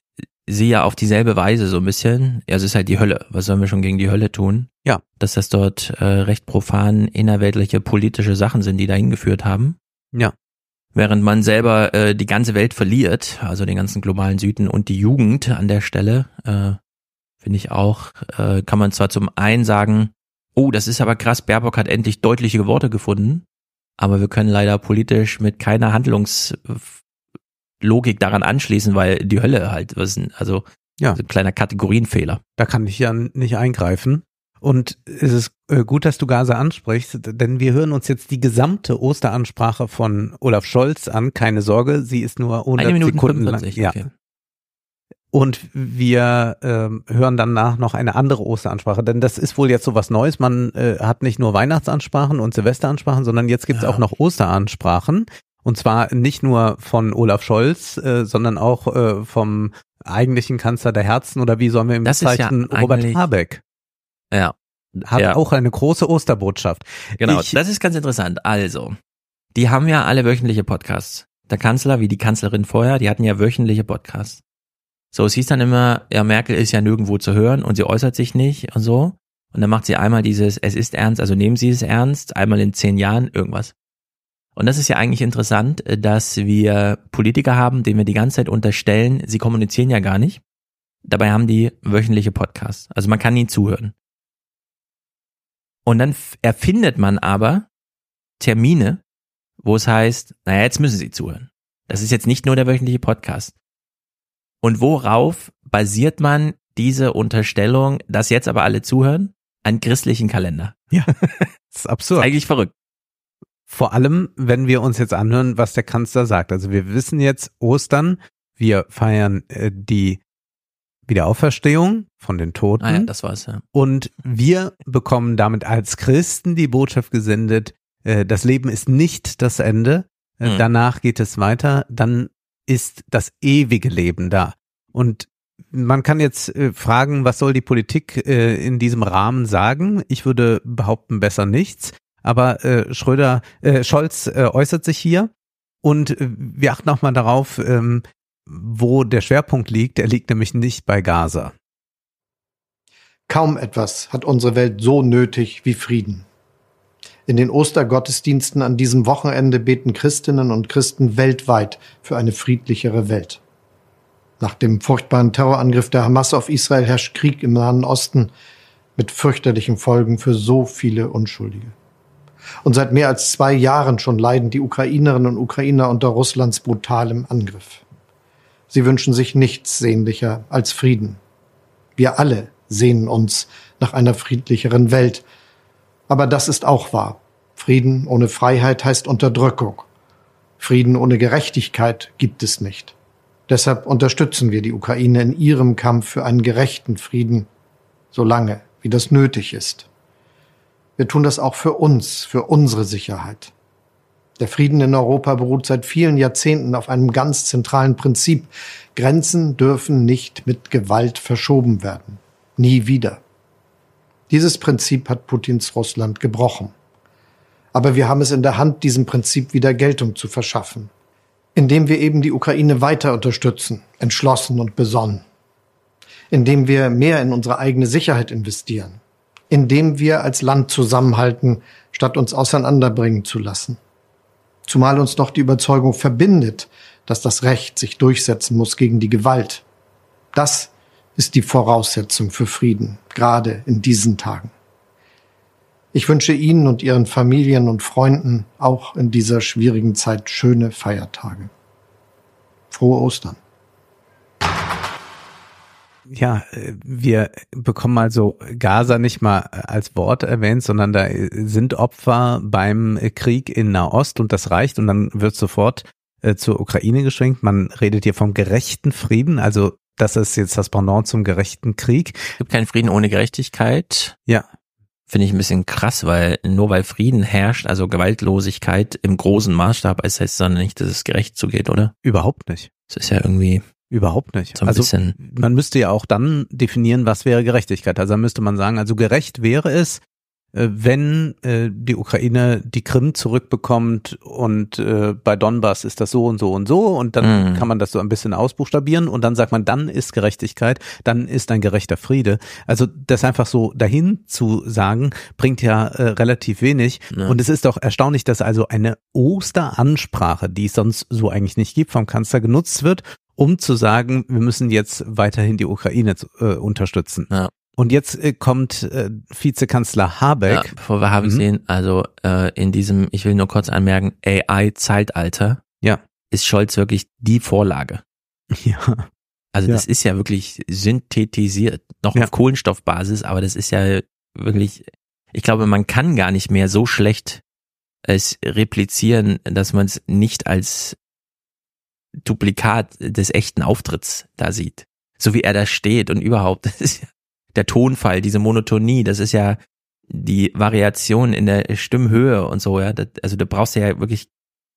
Speaker 1: sie ja auf dieselbe Weise so ein bisschen, ja, es ist halt die Hölle. Was sollen wir schon gegen die Hölle tun?
Speaker 2: Ja.
Speaker 1: Dass das dort äh, recht profan innerweltliche politische Sachen sind, die dahin geführt haben.
Speaker 2: Ja.
Speaker 1: Während man selber äh, die ganze Welt verliert, also den ganzen globalen Süden und die Jugend an der Stelle, äh, finde ich auch, äh, kann man zwar zum einen sagen, oh, das ist aber krass, Baerbock hat endlich deutliche Worte gefunden, aber wir können leider politisch mit keiner Handlungslogik daran anschließen, weil die Hölle halt, was ist, also
Speaker 2: ja.
Speaker 1: so ein kleiner Kategorienfehler.
Speaker 2: Da kann ich ja nicht eingreifen. Und es ist gut, dass du Gaza ansprichst, denn wir hören uns jetzt die gesamte Osteransprache von Olaf Scholz an. Keine Sorge, sie ist nur hundert Sekunden lang. Ja. Okay. Und wir äh, hören danach noch eine andere Osteransprache, denn das ist wohl jetzt so was Neues. Man äh, hat nicht nur Weihnachtsansprachen und Silvesteransprachen, sondern jetzt gibt es ja. auch noch Osteransprachen. Und zwar nicht nur von Olaf Scholz, äh, sondern auch äh, vom eigentlichen Kanzler der Herzen oder wie sollen wir ihn bezeichnen, ja Robert Habeck.
Speaker 1: Ja.
Speaker 2: Hat
Speaker 1: ja.
Speaker 2: auch eine große Osterbotschaft.
Speaker 1: Genau,
Speaker 2: ich,
Speaker 1: das ist ganz interessant. Also, die haben ja alle wöchentliche Podcasts. Der Kanzler wie die Kanzlerin vorher, die hatten ja wöchentliche Podcasts. So, es hieß dann immer, ja, Merkel ist ja nirgendwo zu hören und sie äußert sich nicht und so. Und dann macht sie einmal dieses, es ist ernst, also nehmen Sie es ernst, einmal in zehn Jahren, irgendwas. Und das ist ja eigentlich interessant, dass wir Politiker haben, denen wir die ganze Zeit unterstellen, sie kommunizieren ja gar nicht. Dabei haben die wöchentliche Podcasts. Also man kann ihnen zuhören. Und dann erfindet man aber Termine, wo es heißt, naja, jetzt müssen Sie zuhören. Das ist jetzt nicht nur der wöchentliche Podcast. Und worauf basiert man diese Unterstellung, dass jetzt aber alle zuhören? An christlichen Kalender.
Speaker 2: Ja, das ist absurd.
Speaker 1: Das ist eigentlich verrückt.
Speaker 2: Vor allem, wenn wir uns jetzt anhören, was der Kanzler sagt. Also wir wissen jetzt, Ostern, wir feiern äh, die Wiederauferstehung von den Toten.
Speaker 1: Ah ja, das war's, ja.
Speaker 2: Und wir bekommen damit als Christen die Botschaft gesendet, äh, das Leben ist nicht das Ende, äh, mhm. danach geht es weiter, dann ist das ewige Leben da. Und man kann jetzt äh, fragen, was soll die Politik äh, in diesem Rahmen sagen? Ich würde behaupten, besser nichts. Aber äh, Schröder, äh, Scholz äh, äußert sich hier und äh, wir achten auch mal darauf, ähm, wo der Schwerpunkt liegt. Er liegt nämlich nicht bei Gaza.
Speaker 6: Kaum etwas hat unsere Welt so nötig wie Frieden. In den Ostergottesdiensten an diesem Wochenende beten Christinnen und Christen weltweit für eine friedlichere Welt. Nach dem furchtbaren Terrorangriff der Hamas auf Israel herrscht Krieg im Nahen Osten mit fürchterlichen Folgen für so viele Unschuldige. Und seit mehr als zwei Jahren schon leiden die Ukrainerinnen und Ukrainer unter Russlands brutalem Angriff. Sie wünschen sich nichts sehnlicher als Frieden. Wir alle sehnen uns nach einer friedlicheren Welt. Aber das ist auch wahr. Frieden ohne Freiheit heißt Unterdrückung. Frieden ohne Gerechtigkeit gibt es nicht. Deshalb unterstützen wir die Ukraine in ihrem Kampf für einen gerechten Frieden, solange wie das nötig ist. Wir tun das auch für uns, für unsere Sicherheit. Der Frieden in Europa beruht seit vielen Jahrzehnten auf einem ganz zentralen Prinzip. Grenzen dürfen nicht mit Gewalt verschoben werden. Nie wieder. Dieses Prinzip hat Putins Russland gebrochen. Aber wir haben es in der Hand, diesem Prinzip wieder Geltung zu verschaffen. Indem wir eben die Ukraine weiter unterstützen, entschlossen und besonnen. Indem wir mehr in unsere eigene Sicherheit investieren. Indem wir als Land zusammenhalten, statt uns auseinanderbringen zu lassen. Zumal uns noch die Überzeugung verbindet, dass das Recht sich durchsetzen muss gegen die Gewalt. Das ist die Voraussetzung für Frieden, gerade in diesen Tagen. Ich wünsche Ihnen und Ihren Familien und Freunden auch in dieser schwierigen Zeit schöne Feiertage. Frohe Ostern.
Speaker 2: Ja, wir bekommen also Gaza nicht mal als Wort erwähnt, sondern da sind Opfer beim Krieg in Nahost und das reicht und dann wird sofort äh, zur Ukraine geschwenkt. Man redet hier vom gerechten Frieden, also das ist jetzt das Pendant zum gerechten Krieg.
Speaker 1: Es gibt keinen Frieden ohne Gerechtigkeit.
Speaker 2: Ja.
Speaker 1: Finde ich ein bisschen krass, weil nur weil Frieden herrscht, also Gewaltlosigkeit im großen Maßstab, heißt es dann nicht, dass es gerecht zugeht, oder?
Speaker 2: Überhaupt nicht.
Speaker 1: Das ist ja irgendwie...
Speaker 2: Überhaupt nicht.
Speaker 1: So ein
Speaker 2: also
Speaker 1: bisschen.
Speaker 2: Man müsste ja auch dann definieren, was wäre Gerechtigkeit. Also dann müsste man sagen, also gerecht wäre es, wenn äh, die Ukraine die Krim zurückbekommt und äh, bei Donbass ist das so und so und so und dann mhm. kann man das so ein bisschen ausbuchstabieren und dann sagt man, dann ist Gerechtigkeit, dann ist ein gerechter Friede. Also das einfach so dahin zu sagen, bringt ja äh, relativ wenig ja. und es ist doch erstaunlich, dass also eine Osteransprache, die es sonst so eigentlich nicht gibt, vom Kanzler genutzt wird, um zu sagen, wir müssen jetzt weiterhin die Ukraine äh, unterstützen.
Speaker 1: Ja.
Speaker 2: Und jetzt äh, kommt äh, Vizekanzler Habeck.
Speaker 1: Ja, bevor wir Habeck mhm. sehen, also äh, in diesem, ich will nur kurz anmerken, A I-Zeitalter
Speaker 2: ja.
Speaker 1: ist Scholz wirklich die Vorlage.
Speaker 2: Ja.
Speaker 1: Also
Speaker 2: ja.
Speaker 1: das ist ja wirklich synthetisiert, noch
Speaker 2: ja.
Speaker 1: auf Kohlenstoffbasis, aber das ist ja wirklich, ich glaube, man kann gar nicht mehr so schlecht es replizieren, dass man es nicht als Duplikat des echten Auftritts da sieht. So wie er da steht und überhaupt, das ist ja der Tonfall, diese Monotonie, das ist ja die Variation in der Stimmhöhe und so, ja. Das, also du brauchst ja wirklich,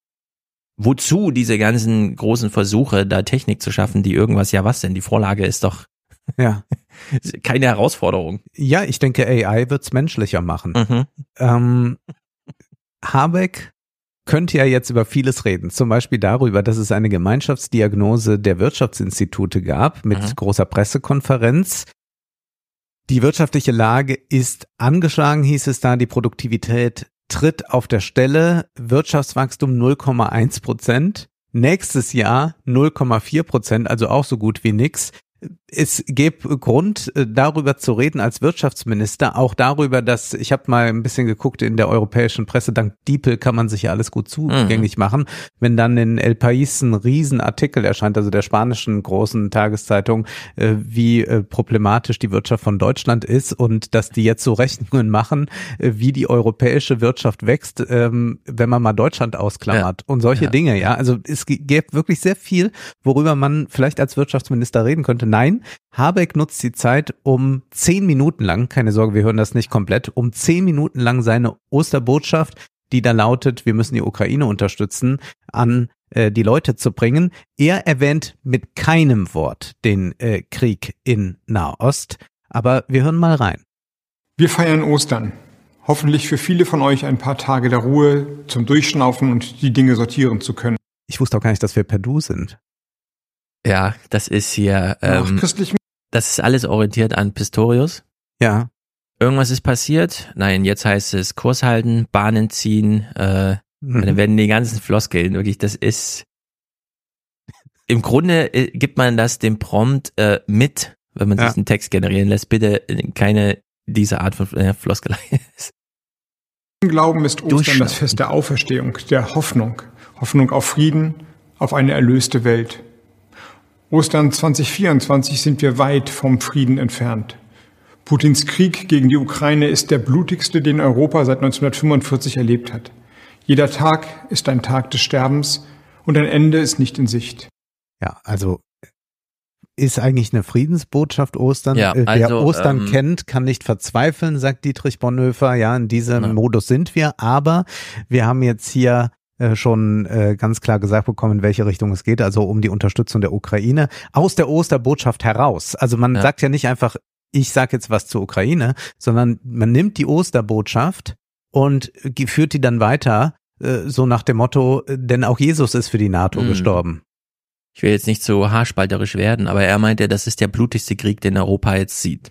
Speaker 1: wozu diese ganzen großen Versuche, da Technik zu schaffen, die irgendwas, ja was denn, die Vorlage ist doch
Speaker 2: ja
Speaker 1: keine Herausforderung.
Speaker 2: Ja, ich denke, A I wird's menschlicher machen.
Speaker 1: Mhm.
Speaker 2: Ähm, Habeck könnte ja jetzt über vieles reden, zum Beispiel darüber, dass es eine Gemeinschaftsdiagnose der Wirtschaftsinstitute gab mit mhm. großer Pressekonferenz. Die wirtschaftliche Lage ist angeschlagen, hieß es da, die Produktivität tritt auf der Stelle, Wirtschaftswachstum null Komma eins Prozent, nächstes Jahr null Komma vier Prozent, also auch so gut wie nix. Es gäbe Grund, darüber zu reden als Wirtschaftsminister, auch darüber, dass, ich habe mal ein bisschen geguckt in der europäischen Presse, dank Diepel kann man sich ja alles gut zugänglich mhm. machen. Wenn dann in El País ein Riesenartikel erscheint, also der spanischen großen Tageszeitung, äh, wie äh, problematisch die Wirtschaft von Deutschland ist und dass die jetzt so Rechnungen machen, äh, wie die europäische Wirtschaft wächst, ähm, wenn man mal Deutschland ausklammert ja. und solche ja. Dinge, ja. Also es gäbe wirklich sehr viel, worüber man vielleicht als Wirtschaftsminister reden könnte. Nein, Habeck nutzt die Zeit, um zehn Minuten lang, keine Sorge, wir hören das nicht komplett, um zehn Minuten lang seine Osterbotschaft, die da lautet, wir müssen die Ukraine unterstützen, an äh, die Leute zu bringen. Er erwähnt mit keinem Wort den äh, Krieg in Nahost, aber wir hören mal rein.
Speaker 7: Wir feiern Ostern. Hoffentlich für viele von euch ein paar Tage der Ruhe zum Durchschnaufen und die Dinge sortieren zu können.
Speaker 2: Ich wusste auch gar nicht, dass wir per Du sind.
Speaker 1: Ja, das ist hier, ähm,
Speaker 7: Ach,
Speaker 1: das ist alles orientiert an Pistorius.
Speaker 2: Ja.
Speaker 1: Irgendwas ist passiert. Nein, jetzt heißt es Kurs halten, Bahnen ziehen, äh, mhm. dann werden die ganzen Floskeln, wirklich, das ist, im Grunde äh, gibt man das dem Prompt äh, mit, wenn man ja. sich einen Text generieren lässt, bitte keine diese Art von äh, Floskelei.
Speaker 7: Im Glauben ist Ostern das Fest der Auferstehung, der Hoffnung, Hoffnung auf Frieden, auf eine erlöste Welt. Ostern zwanzig vierundzwanzig sind wir weit vom Frieden entfernt. Putins Krieg gegen die Ukraine ist der blutigste, den Europa seit neunzehnhundertfünfundvierzig erlebt hat. Jeder Tag ist ein Tag des Sterbens und ein Ende ist nicht in Sicht.
Speaker 2: Ja, also ist eigentlich eine Friedensbotschaft Ostern.
Speaker 1: Ja,
Speaker 2: Wer
Speaker 1: also,
Speaker 2: Ostern
Speaker 1: ähm,
Speaker 2: kennt, kann nicht verzweifeln, sagt Dietrich Bonhoeffer. Ja, in diesem
Speaker 1: ja.
Speaker 2: Modus sind wir. Aber wir haben jetzt hier schon äh, ganz klar gesagt bekommen, in welche Richtung es geht, also um die Unterstützung der Ukraine aus der Osterbotschaft heraus. Also man ja. sagt ja nicht einfach, ich sage jetzt was zur Ukraine, sondern man nimmt die Osterbotschaft und führt die dann weiter, äh, so nach dem Motto, denn auch Jesus ist für die NATO mhm. gestorben.
Speaker 1: Ich will jetzt nicht so haarspalterisch werden, aber er meinte, das ist der blutigste Krieg, den Europa jetzt sieht.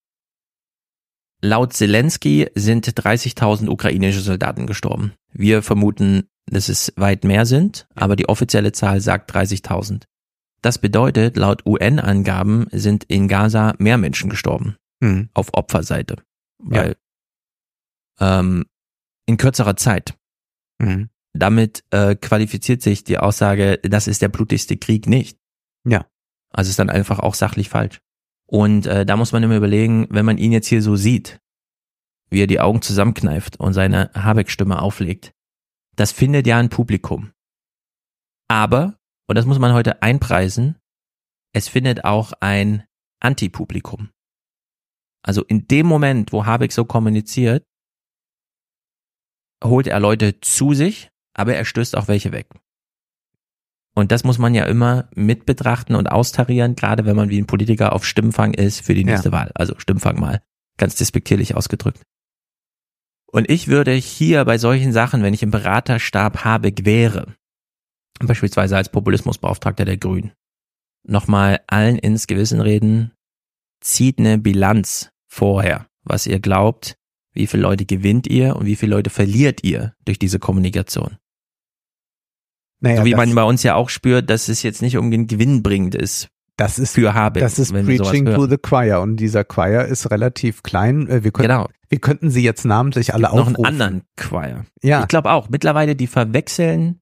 Speaker 1: Laut Zelensky sind dreißigtausend ukrainische Soldaten gestorben. Wir vermuten, dass es weit mehr sind, aber die offizielle Zahl sagt dreißigtausend. Das bedeutet, laut U N-Angaben sind in Gaza mehr Menschen gestorben. Mhm. Auf Opferseite. Weil ja. ähm, in kürzerer Zeit.
Speaker 2: Mhm.
Speaker 1: Damit äh, qualifiziert sich die Aussage, das ist der blutigste Krieg nicht.
Speaker 2: Ja.
Speaker 1: Also ist dann einfach auch sachlich falsch. Und äh, da muss man immer überlegen, wenn man ihn jetzt hier so sieht, wie er die Augen zusammenkneift und seine Habeck-Stimme auflegt, das findet ja ein Publikum. Aber, und das muss man heute einpreisen, es findet auch ein Antipublikum. Also in dem Moment, wo Habeck so kommuniziert, holt er Leute zu sich, aber er stößt auch welche weg. Und das muss man ja immer mit betrachten und austarieren, gerade wenn man wie ein Politiker auf Stimmfang ist für die nächste ja. Wahl. Also Stimmfang mal, ganz despektierlich ausgedrückt. Und ich würde hier bei solchen Sachen, wenn ich einen Beraterstab habe, wäre, beispielsweise als Populismusbeauftragter der Grünen, nochmal allen ins Gewissen reden, zieht eine Bilanz vorher, was ihr glaubt, wie viele Leute gewinnt ihr und wie viele Leute verliert ihr durch diese Kommunikation. Naja, so wie man bei uns ja auch spürt, dass es jetzt nicht unbedingt gewinnbringend ist.
Speaker 2: Das ist
Speaker 1: für Habeck.
Speaker 2: Das ist Preaching to the Choir und dieser Choir ist relativ klein. Wir könnten,
Speaker 1: genau.
Speaker 2: wir könnten sie jetzt namentlich alle aufrufen.
Speaker 1: Noch einen anderen Choir.
Speaker 2: Ja.
Speaker 1: Ich glaube auch. Mittlerweile die verwechseln.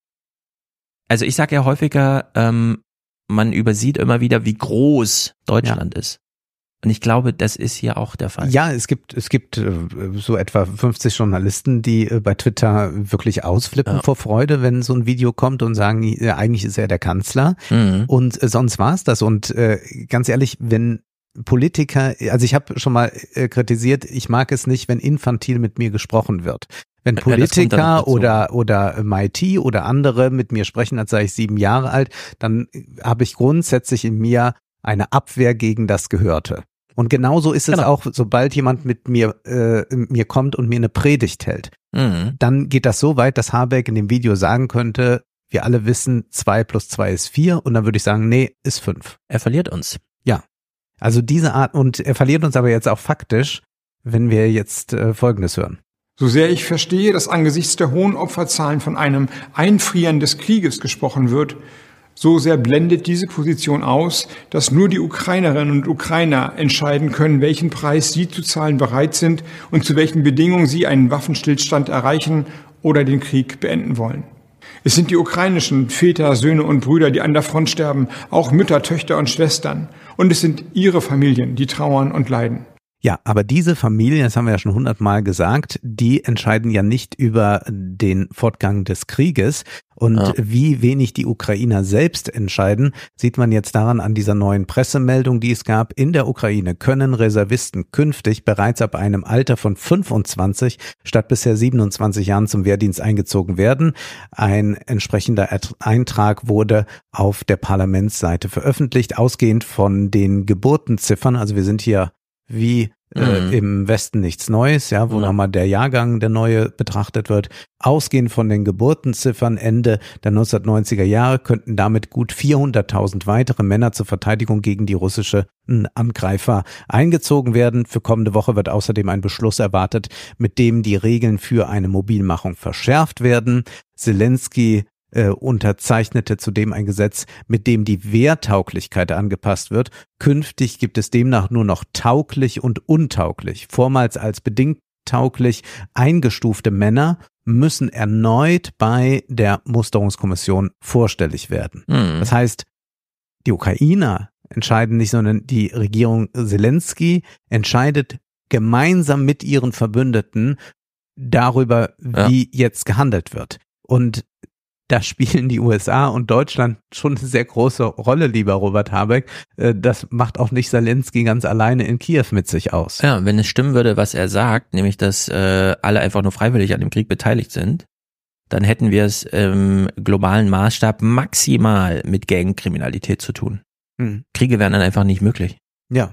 Speaker 1: Also ich sage ja häufiger, ähm, man übersieht immer wieder, wie groß Deutschland ja. ist. Und ich glaube, das ist hier auch der Fall.
Speaker 2: Ja, es gibt es gibt äh, so etwa fünfzig Journalisten, die äh, bei Twitter wirklich ausflippen ja. vor Freude, wenn so ein Video kommt und sagen, ja, eigentlich ist er der Kanzler. Mhm. Und äh, sonst war's das. Und äh, ganz ehrlich, wenn Politiker, also ich habe schon mal äh, kritisiert, ich mag es nicht, wenn infantil mit mir gesprochen wird. Wenn Politiker ja, oder oder M I T oder andere mit mir sprechen, als sei ich sieben Jahre alt, dann habe ich grundsätzlich in mir eine Abwehr gegen das Gehörte. Und genauso ist es genau. auch, sobald jemand mit mir äh, mir kommt und mir eine Predigt hält. Mhm. Dann geht das so weit, dass Habeck in dem Video sagen könnte, wir alle wissen, zwei plus zwei ist vier. Und dann würde ich sagen, nee, ist fünf.
Speaker 1: Er verliert uns.
Speaker 2: Ja. Also diese Art, und er verliert uns aber jetzt auch faktisch, wenn wir jetzt äh, Folgendes hören.
Speaker 7: So sehr ich verstehe, dass angesichts der hohen Opferzahlen von einem Einfrieren des Krieges gesprochen wird, so sehr blendet diese Position aus, dass nur die Ukrainerinnen und Ukrainer entscheiden können, welchen Preis sie zu zahlen bereit sind und zu welchen Bedingungen sie einen Waffenstillstand erreichen oder den Krieg beenden wollen. Es sind die ukrainischen Väter, Söhne und Brüder, die an der Front sterben, auch Mütter, Töchter und Schwestern. Und es sind ihre Familien, die trauern und leiden.
Speaker 2: Ja, aber diese Familien, das haben wir ja schon hundertmal gesagt, die entscheiden ja nicht über den Fortgang des Krieges. Und ja. wie wenig die Ukrainer selbst entscheiden, sieht man jetzt daran an dieser neuen Pressemeldung, die es gab. In der Ukraine können Reservisten künftig bereits ab einem Alter von fünfundzwanzig statt bisher siebenundzwanzig Jahren zum Wehrdienst eingezogen werden. Ein entsprechender Eintrag wurde auf der Parlamentsseite veröffentlicht, ausgehend von den Geburtenziffern. Also wir sind hier wie äh, mhm. im Westen nichts Neues, ja, wo ja. nochmal der Jahrgang der neue betrachtet wird. Ausgehend von den Geburtenziffern Ende der neunzehnhundertneunziger Jahre könnten damit gut vierhunderttausend weitere Männer zur Verteidigung gegen die russischen Angreifer eingezogen werden. Für kommende Woche wird außerdem ein Beschluss erwartet, mit dem die Regeln für eine Mobilmachung verschärft werden. Zelensky Äh, unterzeichnete zudem ein Gesetz, mit dem die Wehrtauglichkeit angepasst wird. Künftig gibt es demnach nur noch tauglich und untauglich. Vormals als bedingt tauglich eingestufte Männer müssen erneut bei der Musterungskommission vorstellig werden. Mhm. Das heißt, die Ukrainer entscheiden nicht, sondern die Regierung Zelensky entscheidet gemeinsam mit ihren Verbündeten darüber, wie ja. jetzt gehandelt wird. Und da spielen die U S A und Deutschland schon eine sehr große Rolle, lieber Robert Habeck. Das macht auch nicht Zelensky ganz alleine in Kiew mit sich aus.
Speaker 1: Ja, wenn es stimmen würde, was er sagt, nämlich, dass äh, alle einfach nur freiwillig an dem Krieg beteiligt sind, dann hätten wir es im globalen Maßstab maximal mit Gangkriminalität zu tun. Hm. Kriege wären dann einfach nicht möglich.
Speaker 2: Ja.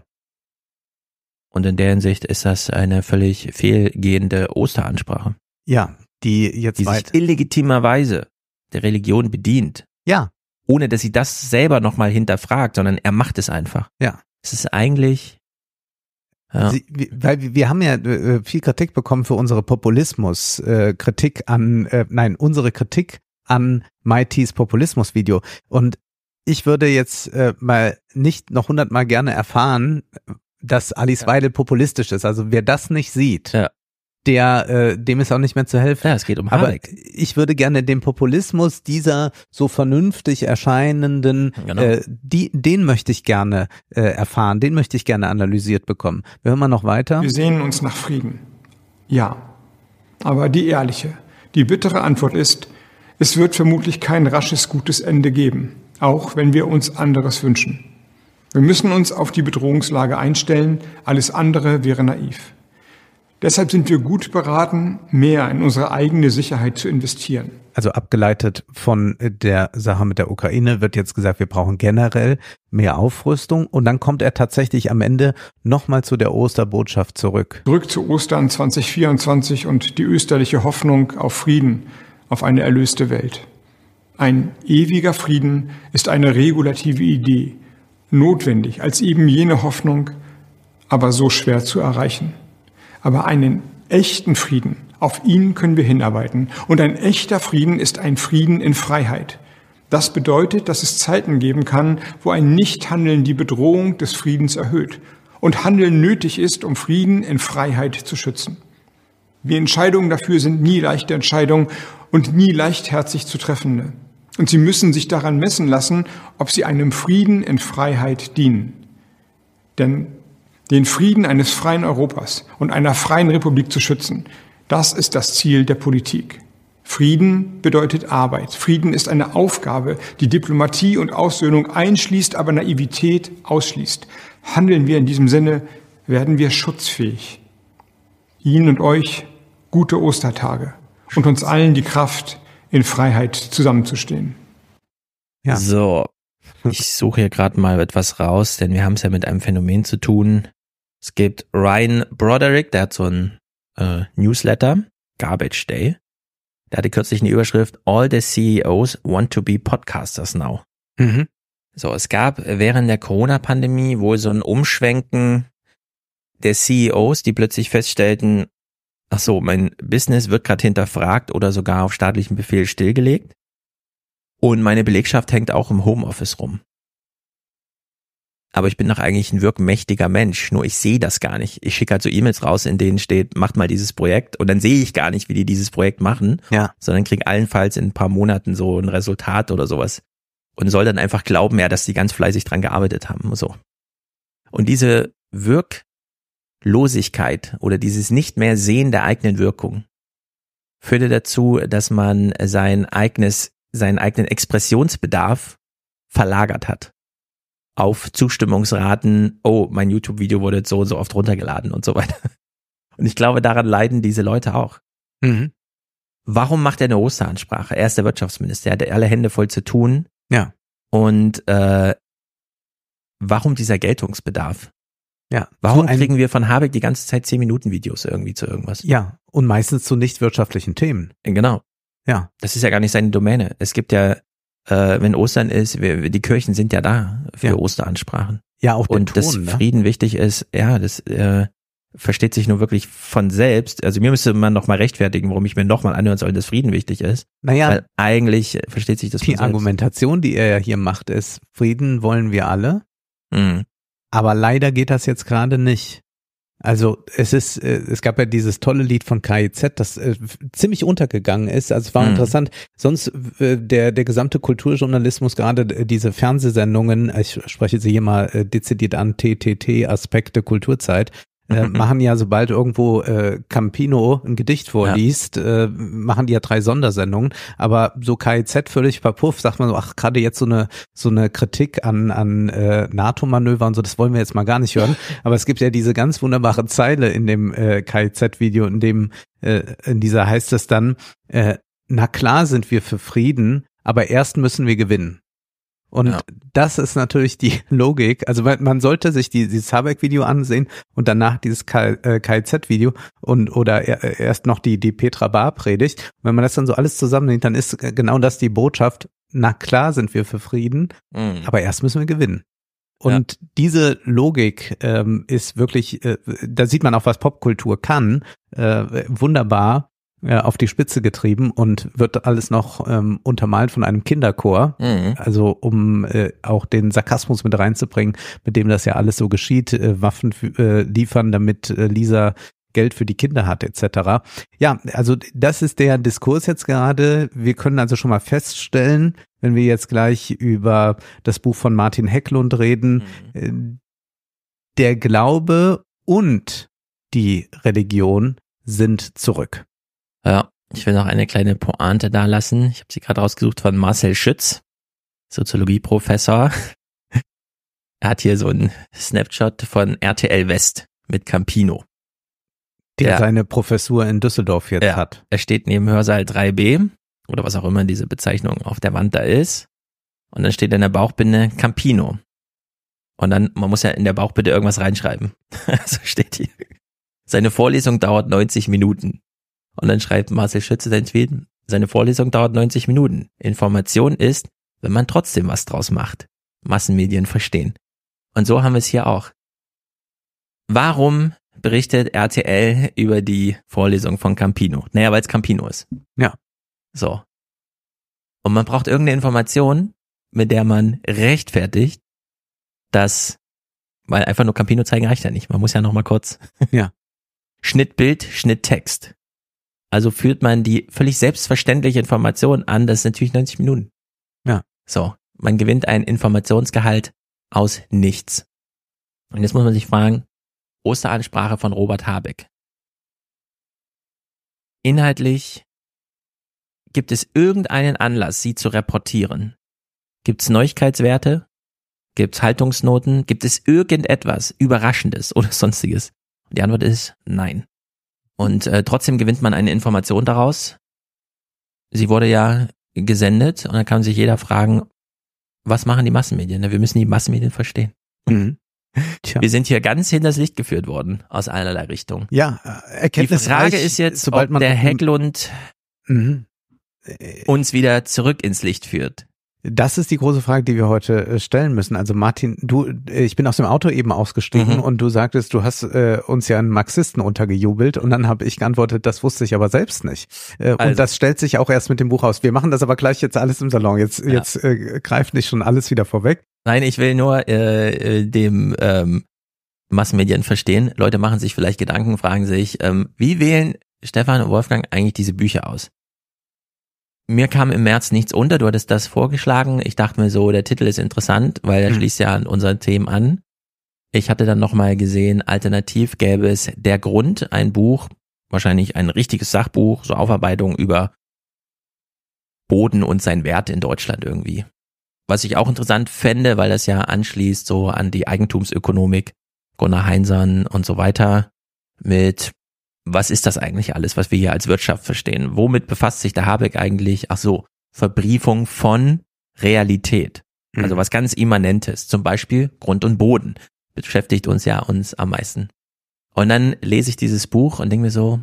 Speaker 1: Und in der Hinsicht ist das eine völlig fehlgehende Osteransprache.
Speaker 2: Ja, die jetzt
Speaker 1: die sich illegitimerweise der Religion bedient.
Speaker 2: Ja.
Speaker 1: Ohne, dass sie das selber nochmal hinterfragt, sondern er macht es einfach.
Speaker 2: Ja.
Speaker 1: Es ist eigentlich, ja.
Speaker 2: Sie, weil wir haben ja äh, viel Kritik bekommen für unsere Populismus, äh, Kritik an, äh, nein, unsere Kritik an Maitis Populismus-Video. Und ich würde jetzt äh, mal nicht noch hundertmal gerne erfahren, dass Alice ja. Weidel populistisch ist. Also wer das nicht sieht, ja. der, äh, dem ist auch nicht mehr zu helfen.
Speaker 1: Ja, es geht um Habeck.
Speaker 2: Aber ich würde gerne den Populismus dieser so vernünftig erscheinenden, genau. äh, die, den möchte ich gerne äh, erfahren, den möchte ich gerne analysiert bekommen. Wir hören mal noch weiter.
Speaker 7: Wir sehnen uns nach Frieden. Ja. Aber die ehrliche, die bittere Antwort ist, es wird vermutlich kein rasches, gutes Ende geben, auch wenn wir uns anderes wünschen. Wir müssen uns auf die Bedrohungslage einstellen, alles andere wäre naiv. Deshalb sind wir gut beraten, mehr in unsere eigene Sicherheit zu investieren.
Speaker 2: also abgeleitet von der Sache mit der Ukraine, wird jetzt gesagt, wir brauchen generell mehr Aufrüstung. Und dann kommt er tatsächlich am Ende nochmal zu der Osterbotschaft zurück.
Speaker 7: Zurück zu Ostern zwanzig vierundzwanzig und die österliche Hoffnung auf Frieden, auf eine erlöste Welt. Ein ewiger Frieden ist eine regulative Idee, notwendig als eben jene Hoffnung, aber so schwer zu erreichen. Aber einen echten Frieden, auf ihn können wir hinarbeiten. Und ein echter Frieden ist ein Frieden in Freiheit. Das bedeutet, dass es Zeiten geben kann, wo ein Nichthandeln die Bedrohung des Friedens erhöht und Handeln nötig ist, um Frieden in Freiheit zu schützen. Die Entscheidungen dafür sind nie leichte Entscheidungen und nie leichtherzig zu treffende. Und sie müssen sich daran messen lassen, ob sie einem Frieden in Freiheit dienen. Denn den Frieden eines freien Europas und einer freien Republik zu schützen, das ist das Ziel der Politik. Frieden bedeutet Arbeit. Frieden ist eine Aufgabe, die Diplomatie und Aussöhnung einschließt, aber Naivität ausschließt. Handeln wir in diesem Sinne, werden wir schutzfähig. Ihnen und euch gute Ostertage und uns allen die Kraft, in Freiheit zusammenzustehen.
Speaker 1: Ja. So, ich suche hier gerade mal etwas raus, denn wir haben es ja mit einem Phänomen zu tun. Es gibt Ryan Broderick, der hat so ein äh, Newsletter, Garbage Day. Der hatte kürzlich eine Überschrift, All the C E Os want to be podcasters now.
Speaker 2: Mhm.
Speaker 1: So, es gab während der Corona-Pandemie wohl so ein Umschwenken der C E Os, die plötzlich feststellten, ach so, mein Business wird gerade hinterfragt oder sogar auf staatlichen Befehl stillgelegt und meine Belegschaft hängt auch im Homeoffice rum. Aber ich bin doch eigentlich ein wirkmächtiger Mensch, nur ich sehe das gar nicht. Ich schicke halt so E-Mails raus, in denen steht, macht mal dieses Projekt und dann sehe ich gar nicht, wie die dieses Projekt machen,
Speaker 2: ja.
Speaker 1: sondern kriege allenfalls in ein paar Monaten so ein Resultat oder sowas und soll dann einfach glauben, ja, dass die ganz fleißig dran gearbeitet haben. So. Und diese Wirklosigkeit oder dieses nicht mehr Sehen der eigenen Wirkung führte dazu, dass man sein eigenes, seinen eigenen Expressionsbedarf verlagert hat. Auf Zustimmungsraten, oh, mein YouTube-Video wurde so und so oft runtergeladen und so weiter. Und ich glaube, daran leiden diese Leute auch.
Speaker 2: Mhm.
Speaker 1: Warum macht er eine Osteransprache? Er ist der Wirtschaftsminister, er hat alle Hände voll zu tun.
Speaker 2: Ja.
Speaker 1: Und äh, warum dieser Geltungsbedarf?
Speaker 2: Ja.
Speaker 1: Warum
Speaker 2: so ein,
Speaker 1: kriegen wir von Habeck die ganze Zeit zehn Minuten Videos irgendwie zu irgendwas?
Speaker 2: Ja, und meistens zu nicht wirtschaftlichen Themen.
Speaker 1: Genau.
Speaker 2: Ja.
Speaker 1: Das ist ja gar nicht seine Domäne. Es gibt ja Äh, wenn Ostern ist, wir, die Kirchen sind ja da für ja. Osteransprachen.
Speaker 2: Ja, auch der
Speaker 1: Und
Speaker 2: Ton,
Speaker 1: dass
Speaker 2: ne?
Speaker 1: Frieden wichtig ist, ja, das äh, versteht sich nur wirklich von selbst. Also mir müsste man noch mal rechtfertigen, warum ich mir noch mal anhören soll, dass Frieden wichtig ist.
Speaker 2: Naja,
Speaker 1: weil eigentlich versteht sich das von
Speaker 2: die
Speaker 1: selbst.
Speaker 2: Argumentation, die er ja hier macht, ist, Frieden wollen wir alle,
Speaker 1: Mhm.
Speaker 2: aber leider geht das jetzt gerade nicht. Also es ist, es gab ja dieses tolle Lied von K I Z, das äh, ziemlich untergegangen ist. Also es war
Speaker 1: Mhm.
Speaker 2: interessant. Sonst äh, der der gesamte Kulturjournalismus, gerade äh, diese Fernsehsendungen, ich spreche sie hier mal äh, dezidiert an, T T T Aspekte Kulturzeit, äh,
Speaker 1: Mhm.
Speaker 2: machen ja, sobald irgendwo äh, Campino ein Gedicht vorliest, ja. äh, machen die ja drei Sondersendungen. Aber so K I Z völlig verpufft, sagt man so, ach, gerade jetzt so eine so eine Kritik an an äh, NATO-Manöver und so, das wollen wir jetzt mal gar nicht hören. Aber es gibt ja diese ganz wunderbare Zeile in dem äh, K I Z-Video, in dem äh, in dieser heißt es dann, äh, na klar sind wir für Frieden, aber erst müssen wir gewinnen. Und ja. das ist natürlich die Logik. Also man sollte sich die, dieses Habeck-Video ansehen und danach dieses K I Z-Video und oder erst noch die die Petra Bahr-Predigt. Wenn man das dann so alles zusammennimmt, dann ist genau das die Botschaft. Na klar sind wir für Frieden, mhm. aber erst müssen wir gewinnen. Und ja. diese Logik ähm, ist wirklich, äh, da sieht man auch, was Popkultur kann, äh, wunderbar auf die Spitze getrieben und wird alles noch ähm, untermalt von einem Kinderchor,
Speaker 1: mhm.
Speaker 2: also um äh, auch den Sarkasmus mit reinzubringen, mit dem das ja alles so geschieht, äh, Waffen äh, liefern, damit äh, Lisa Geld für die Kinder hat et cetera. Ja, also das ist der Diskurs jetzt gerade. Wir können also schon mal feststellen, wenn wir jetzt gleich über das Buch von Martin Hägglund reden, mhm. äh, der Glaube und die Religion sind zurück.
Speaker 1: Ja, ich will noch eine kleine Pointe da lassen. Ich habe sie gerade rausgesucht von Marcel Schütz, Soziologieprofessor. Er hat hier so einen Snapshot von R T L West mit Campino.
Speaker 2: Der
Speaker 1: ja.
Speaker 2: seine Professur in Düsseldorf jetzt
Speaker 1: ja.
Speaker 2: hat.
Speaker 1: Er steht neben Hörsaal drei B oder was auch immer diese Bezeichnung auf der Wand da ist. Und dann steht in der Bauchbinde Campino. Und dann, man muss ja in der Bauchbinde irgendwas reinschreiben. So steht hier. Seine Vorlesung dauert neunzig Minuten. Und dann schreibt Marcel Schütze sein Tweet, seine Vorlesung dauert neunzig Minuten. Information ist, wenn man trotzdem was draus macht. Massenmedien verstehen. Und so haben wir es hier auch. Warum berichtet R T L über die Vorlesung von Campino? Naja, weil es Campino ist.
Speaker 2: Ja.
Speaker 1: So. Und man braucht irgendeine Information, mit der man rechtfertigt, dass, weil einfach nur Campino zeigen reicht ja nicht. Man muss ja noch mal kurz.
Speaker 2: Ja.
Speaker 1: Schnittbild, Schnitttext. Also führt man die völlig selbstverständliche Information an, das ist natürlich neunzig Minuten.
Speaker 2: Ja.
Speaker 1: So. Man gewinnt ein Informationsgehalt aus nichts. Und jetzt muss man sich fragen, Osteransprache von Robert Habeck. Inhaltlich gibt es irgendeinen Anlass, sie zu reportieren? Gibt es Neuigkeitswerte? Gibt es Haltungsnoten? Gibt es irgendetwas Überraschendes oder Sonstiges? Und die Antwort ist nein. Und äh, trotzdem gewinnt man eine Information daraus. Sie wurde ja gesendet und dann kann sich jeder fragen, was machen die Massenmedien? Wir müssen die Massenmedien verstehen.
Speaker 2: Mhm. Tja.
Speaker 1: Wir sind hier ganz hinters Licht geführt worden, aus allerlei Richtungen.
Speaker 2: Ja, Erkenntnis.
Speaker 1: Die Frage ist jetzt, sobald ob man der Hägglund mhm. uns wieder zurück ins Licht führt.
Speaker 2: Das ist die große Frage, die wir heute stellen müssen. Also Martin, du, ich bin aus dem Auto eben ausgestiegen mhm. und du sagtest, du hast äh, uns ja einen Marxisten untergejubelt und dann habe ich geantwortet, das wusste ich aber selbst nicht. Äh, also. Und das stellt sich auch erst mit dem Buch aus. Wir machen das aber gleich jetzt alles im Salon. Jetzt, ja. jetzt äh, greift nicht schon alles wieder vorweg.
Speaker 1: Nein, ich will nur äh, dem ähm, Massenmedien verstehen. Leute machen sich vielleicht Gedanken, fragen sich, ähm, wie wählen Stefan und Wolfgang eigentlich diese Bücher aus? Mir kam im März nichts unter, du hattest das vorgeschlagen. Ich dachte mir so, der Titel ist interessant, weil er mhm. schließt ja an unseren Themen an. Ich hatte dann nochmal gesehen, alternativ gäbe es Der Grund, ein Buch, wahrscheinlich ein richtiges Sachbuch, so Aufarbeitung über Boden und sein Wert in Deutschland irgendwie. Was ich auch interessant fände, weil das ja anschließt so an die Eigentumsökonomik, Gunnar Heinsohn und so weiter mit, was ist das eigentlich alles, was wir hier als Wirtschaft verstehen? Womit befasst sich der Habeck eigentlich? Ach so, Verbriefung von Realität. Also was ganz Immanentes, zum Beispiel Grund und Boden, beschäftigt uns ja uns am meisten. Und dann lese ich dieses Buch und denke mir so,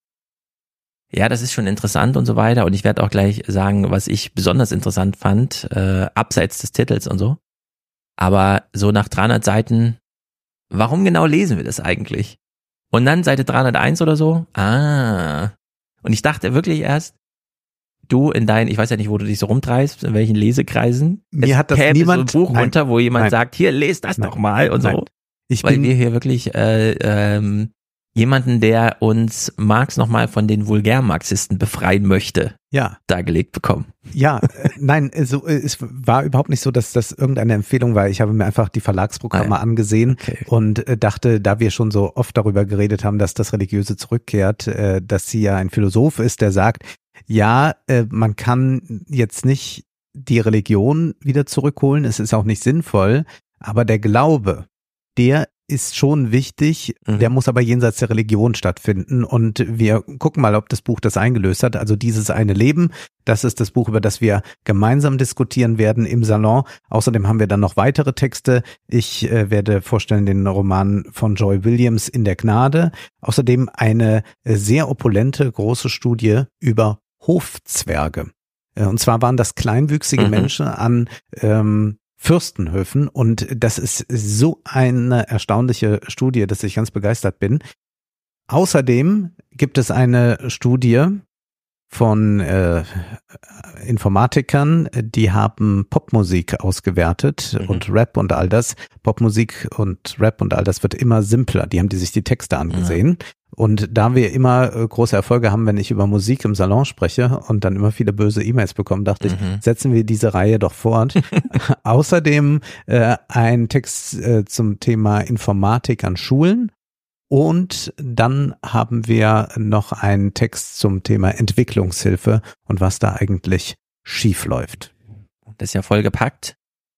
Speaker 1: ja, das ist schon interessant und so weiter. Und ich werde auch gleich sagen, was ich besonders interessant fand, äh, abseits des Titels und so. Aber so nach dreihundert Seiten, warum genau lesen wir das eigentlich? Und dann Seite dreihunderteins oder so, ah. Und ich dachte wirklich erst, du in deinen, ich weiß ja nicht, wo du dich so rumtreibst, in welchen Lesekreisen.
Speaker 2: Mir hat das niemand,
Speaker 1: so ein Buch
Speaker 2: nein,
Speaker 1: runter, wo jemand
Speaker 2: nein,
Speaker 1: sagt, hier, lest das
Speaker 2: nein,
Speaker 1: doch mal und
Speaker 2: nein.
Speaker 1: so.
Speaker 2: Ich
Speaker 1: Weil
Speaker 2: bin,
Speaker 1: wir hier wirklich äh, ähm, jemanden, der uns Marx nochmal von den Vulgärmarxisten befreien möchte,
Speaker 2: ja,
Speaker 1: dargelegt bekommen.
Speaker 2: Ja, äh, nein, so, es war überhaupt nicht so, dass das irgendeine Empfehlung war. Ich habe mir einfach die Verlagsprogramme
Speaker 1: ah, ja.
Speaker 2: angesehen
Speaker 1: okay.
Speaker 2: und äh, dachte, da wir schon so oft darüber geredet haben, dass das Religiöse zurückkehrt, äh, dass sie ja ein Philosoph ist, der sagt, ja, äh, man kann jetzt nicht die Religion wieder zurückholen, es ist auch nicht sinnvoll, aber der Glaube, der ist schon wichtig, mhm. der muss aber jenseits der Religion stattfinden und wir gucken mal, ob das Buch das eingelöst hat. Also dieses eine Leben, das ist das Buch, über das wir gemeinsam diskutieren werden im Salon. Außerdem haben wir dann noch weitere Texte. Ich äh, werde vorstellen den Roman von Joy Williams In der Gnade. Außerdem eine äh, sehr opulente große Studie über Hofzwerge. Äh, und zwar waren das kleinwüchsige mhm. Menschen an ähm, Fürstenhöfen und das ist so eine erstaunliche Studie, dass ich ganz begeistert bin. Außerdem gibt es eine Studie von äh, Informatikern, die haben Popmusik ausgewertet mhm. und Rap und all das. Popmusik und Rap und all das wird immer simpler. Die haben die sich die Texte angesehen. Ja. Und da wir immer äh, große Erfolge haben, wenn ich über Musik im Salon spreche und dann immer viele böse E-Mails bekomme, dachte mhm. ich, setzen wir diese Reihe doch fort. Außerdem äh, ein Text äh, zum Thema Informatik an Schulen. Und dann haben wir noch einen Text zum Thema Entwicklungshilfe und was da eigentlich schief läuft.
Speaker 1: Das ist ja voll gepackt.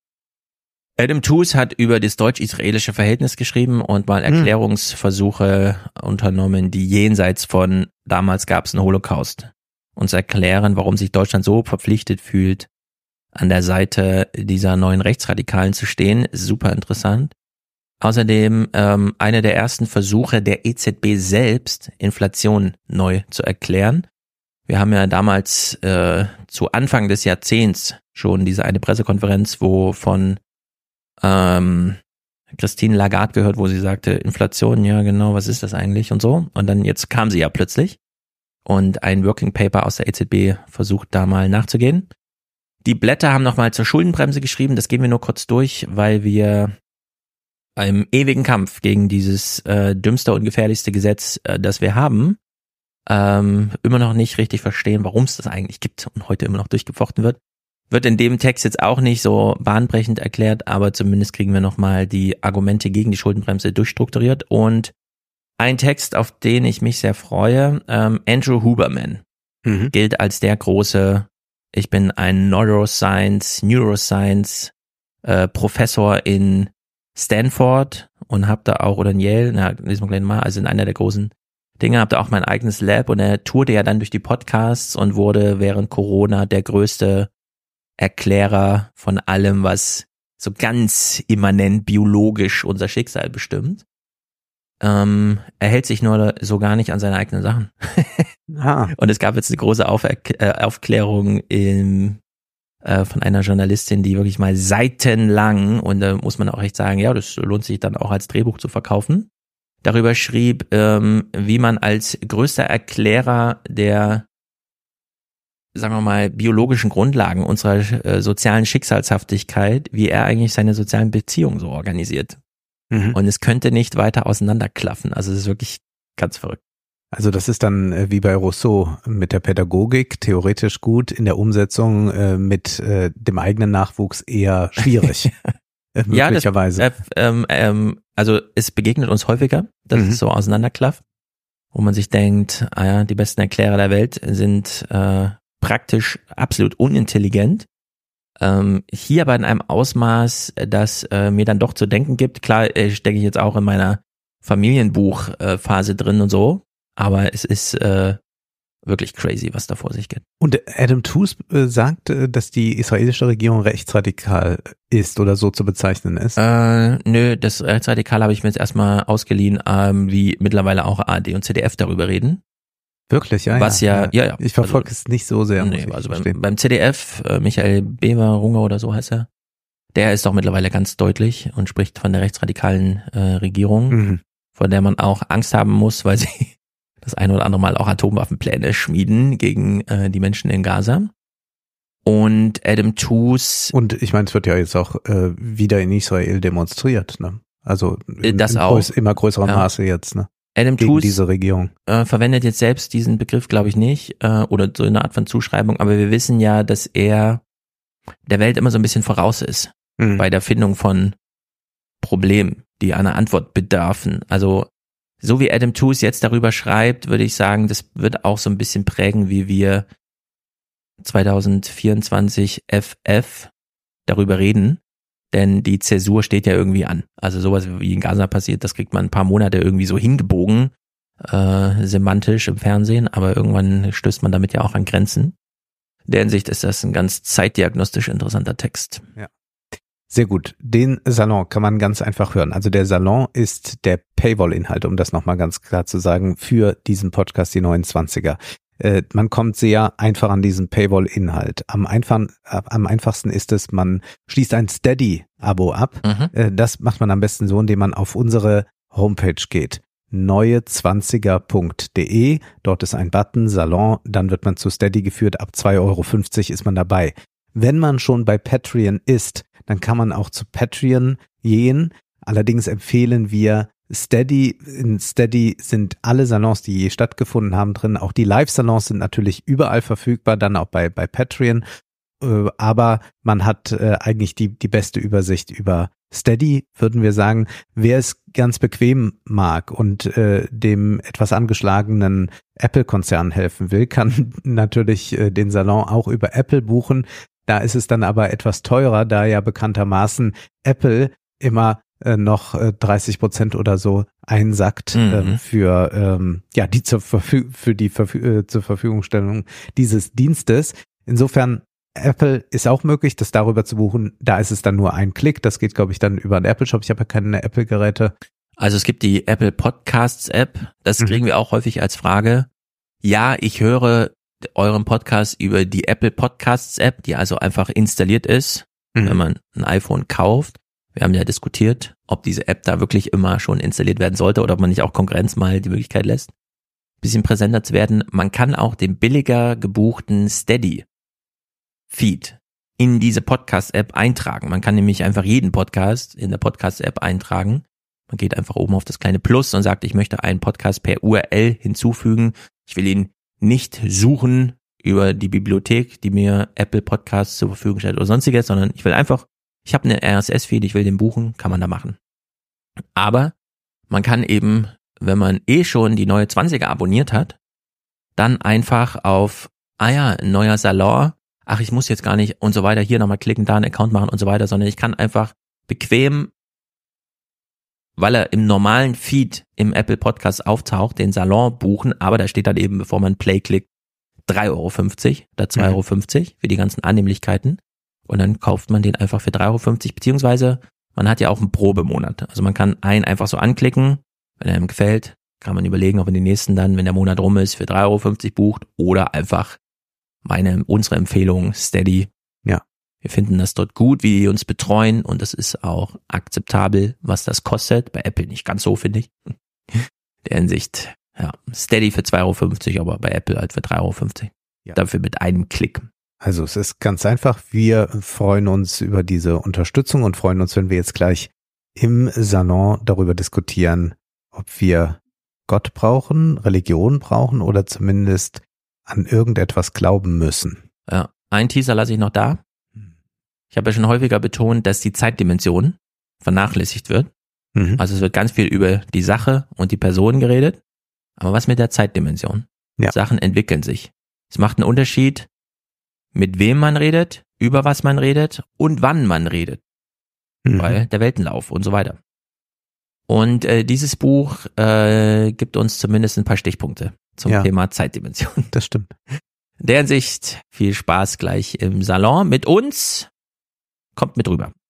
Speaker 1: Adam Tooze hat über das deutsch-israelische Verhältnis geschrieben und mal Erklärungsversuche mhm. unternommen, die jenseits von damals gab es einen Holocaust uns erklären, warum sich Deutschland so verpflichtet fühlt, an der Seite dieser neuen Rechtsradikalen zu stehen. Super interessant. Außerdem ähm, einer der ersten Versuche der E Z B selbst, Inflation neu zu erklären. Wir haben ja damals äh, zu Anfang des Jahrzehnts schon diese eine Pressekonferenz, wo von ähm, Christine Lagarde gehört, wo sie sagte, Inflation, ja genau, was ist das eigentlich und so. Und dann jetzt kam sie ja plötzlich und ein Working Paper aus der E Z B versucht da mal nachzugehen. Die Blätter haben nochmal zur Schuldenbremse geschrieben, das gehen wir nur kurz durch, weil wir im ewigen Kampf gegen dieses äh, dümmste und gefährlichste Gesetz, äh, das wir haben, ähm, immer noch nicht richtig verstehen, warum es das eigentlich gibt und heute immer noch durchgefochten wird. Wird in dem Text jetzt auch nicht so bahnbrechend erklärt, aber zumindest kriegen wir nochmal die Argumente gegen die Schuldenbremse durchstrukturiert. Und ein Text, auf den ich mich sehr freue, ähm, Andrew Huberman, mhm. gilt als der große, ich bin ein Neuroscience, Neuroscience äh, Professor in Stanford und habe da auch, oder in Yale, na, lesen wir gleich mal, also in einer der großen Dinge, habe da auch mein eigenes Lab und er tourte ja dann durch die Podcasts und wurde während Corona der größte Erklärer von allem, was so ganz immanent biologisch unser Schicksal bestimmt. Ähm, er hält sich nur so gar nicht an seine eigenen Sachen. ah. Und es gab jetzt eine große Auferk- äh, Aufklärung im, äh, von einer Journalistin, die wirklich mal seitenlang, und da muss man auch echt sagen, ja, das lohnt sich dann auch als Drehbuch zu verkaufen, darüber schrieb, ähm, wie man als größter Erklärer der, sagen wir mal, biologischen Grundlagen unserer äh, sozialen Schicksalshaftigkeit, wie er eigentlich seine sozialen Beziehungen so organisiert. Mhm. Und es könnte nicht weiter auseinanderklaffen. Also es ist wirklich ganz verrückt.
Speaker 2: Also das ist dann äh, wie bei Rousseau mit der Pädagogik theoretisch gut, in der Umsetzung äh, mit äh, dem eigenen Nachwuchs eher schwierig. äh, möglicherweise.
Speaker 1: Ja, das, äh, ähm, ähm, also es begegnet uns häufiger, dass mhm. es so auseinanderklafft, wo man sich denkt, ah ja, die besten Erklärer der Welt sind äh, praktisch absolut unintelligent. Ähm, hier aber in einem Ausmaß, das äh, mir dann doch zu denken gibt. Klar, äh, stecke ich jetzt auch in meiner Familienbuchphase äh, drin und so, aber es ist äh, wirklich crazy, was da vor sich geht.
Speaker 2: Und Adam Tooze äh, sagt, äh, dass die israelische Regierung rechtsradikal ist oder so zu bezeichnen ist?
Speaker 1: Äh, nö, das Rechtsradikal habe ich mir jetzt erstmal ausgeliehen, ähm, wie mittlerweile auch A R D und Z D F darüber reden.
Speaker 2: Wirklich, ja.
Speaker 1: Was ja, ja, ja. ja.
Speaker 2: Ich verfolge also, es nicht so sehr.
Speaker 1: Nee, also beim, beim Z D F, äh, Michael Bever-Runger oder so heißt er, der ist doch mittlerweile ganz deutlich und spricht von der rechtsradikalen äh, Regierung, mhm. von der man auch Angst haben muss, weil sie das ein oder andere Mal auch Atomwaffenpläne schmieden gegen äh, die Menschen in Gaza. Und Adam Tooze.
Speaker 2: Und ich meine, es wird ja jetzt auch äh, wieder in Israel demonstriert, ne? Also in,
Speaker 1: das
Speaker 2: in
Speaker 1: auch.
Speaker 2: Größ, immer größerem ja. Maße jetzt, ne?
Speaker 1: Adam
Speaker 2: gegen
Speaker 1: Tooze,
Speaker 2: diese Regierung.
Speaker 1: Äh, verwendet jetzt selbst diesen Begriff, glaube ich, nicht, äh, oder so eine Art von Zuschreibung, aber wir wissen ja, dass er der Welt immer so ein bisschen voraus ist mhm. bei der Findung von Problemen, die einer Antwort bedarfen. Also so wie Adam Tooze jetzt darüber schreibt, würde ich sagen, das wird auch so ein bisschen prägen, wie wir zwanzig vierundzwanzig F F darüber reden. Denn die Zäsur steht ja irgendwie an. Also sowas wie in Gaza passiert, das kriegt man ein paar Monate irgendwie so hingebogen, äh, semantisch im Fernsehen, aber irgendwann stößt man damit ja auch an Grenzen. In der Hinsicht ist das ein ganz zeitdiagnostisch interessanter Text.
Speaker 2: Ja. Sehr gut. Den Salon kann man ganz einfach hören. Also der Salon ist der Paywall-Inhalt, um das nochmal ganz klar zu sagen, für diesen Podcast, die neunundzwanziger. Äh, man kommt sehr einfach an diesen Paywall-Inhalt. Am, einfach, am einfachsten ist es, man schließt ein Steady-Abo ab. Mhm. Äh, das macht man am besten so, indem man auf unsere Homepage geht. neue zwanziger punkt de. Dort ist ein Button, Salon, dann wird man zu Steady geführt. Ab zwei Euro fünfzig ist man dabei. Wenn man schon bei Patreon ist, dann kann man auch zu Patreon gehen. Allerdings empfehlen wir Steady. In Steady sind alle Salons, die je stattgefunden haben, drin. Auch die Live-Salons sind natürlich überall verfügbar, dann auch bei, bei Patreon. Aber man hat äh, eigentlich die, die beste Übersicht über Steady, würden wir sagen. Wer es ganz bequem mag und äh, dem etwas angeschlagenen Apple-Konzern helfen will, kann natürlich äh, den Salon auch über Apple buchen. Da ist es dann aber etwas teurer, da ja bekanntermaßen Apple immer äh, noch äh, dreißig Prozent oder so einsackt mhm. ähm, für ähm, ja die zur Verfü- für die Verfü- äh, zur Verfügungstellung dieses Dienstes. Insofern Apple ist auch möglich, das darüber zu buchen. Da ist es dann nur ein Klick. Das geht, glaube ich, dann über einen Apple Shop. Ich habe ja keine Apple-Geräte.
Speaker 1: Also es gibt die Apple Podcasts App. Das mhm. kriegen wir auch häufig als Frage. Ja, ich höre euren Podcast über die Apple Podcasts App, die also einfach installiert ist, mhm. wenn man ein iPhone kauft. Wir haben ja diskutiert, ob diese App da wirklich immer schon installiert werden sollte oder ob man nicht auch Konkurrenz mal die Möglichkeit lässt, ein bisschen präsenter zu werden. Man kann auch den billiger gebuchten Steady Feed in diese Podcast-App eintragen. Man kann nämlich einfach jeden Podcast in der Podcast-App eintragen. Man geht einfach oben auf das kleine Plus und sagt, ich möchte einen Podcast per U R L hinzufügen. Ich will ihn nicht suchen über die Bibliothek, die mir Apple Podcasts zur Verfügung stellt oder sonstiges, sondern ich will einfach, ich habe eine R S S-Feed, ich will den buchen, kann man da machen. Aber man kann eben, wenn man eh schon die neue zwanziger abonniert hat, dann einfach auf, ah ja, ein neuer Salon, ach, ich muss jetzt gar nicht und so weiter, hier nochmal klicken, da einen Account machen und so weiter, sondern ich kann einfach bequem, weil er im normalen Feed im Apple Podcast auftaucht, den Salon buchen, aber da steht dann eben, bevor man Play klickt, drei Euro fünfzig oder zwei Euro fünfzig für die ganzen Annehmlichkeiten und dann kauft man den einfach für drei Euro fünfzig, beziehungsweise man hat ja auch einen Probemonat, also man kann einen einfach so anklicken, wenn er ihm gefällt, kann man überlegen, ob man den nächsten dann, wenn der Monat rum ist, für drei Euro fünfzig bucht oder einfach meine, unsere Empfehlung, Steady. Ja. Wir finden das dort gut, wie die uns betreuen und das ist auch akzeptabel, was das kostet. Bei Apple nicht ganz so, finde ich. In der Hinsicht, ja, Steady für zwei Euro fünfzig, aber bei Apple halt für drei Euro fünfzig. Ja. Dafür mit einem Klick.
Speaker 2: Also es ist ganz einfach. Wir freuen uns über diese Unterstützung und freuen uns, wenn wir jetzt gleich im Salon darüber diskutieren, ob wir Gott brauchen, Religion brauchen oder zumindest an irgendetwas glauben müssen.
Speaker 1: Ja, ein Teaser lasse ich noch da. Ich habe ja schon häufiger betont, dass die Zeitdimension vernachlässigt wird. Mhm. Also es wird ganz viel über die Sache und die Person geredet. Aber was mit der Zeitdimension? Ja. Sachen entwickeln sich. Es macht einen Unterschied, mit wem man redet, über was man redet und wann man redet. Mhm. Weil der Weltenlauf und so weiter. Und äh, dieses Buch äh, gibt uns zumindest ein paar Stichpunkte zum ja. Thema Zeitdimension.
Speaker 2: Das stimmt.
Speaker 1: In der Hinsicht viel Spaß gleich im Salon mit uns. Kommt mit rüber.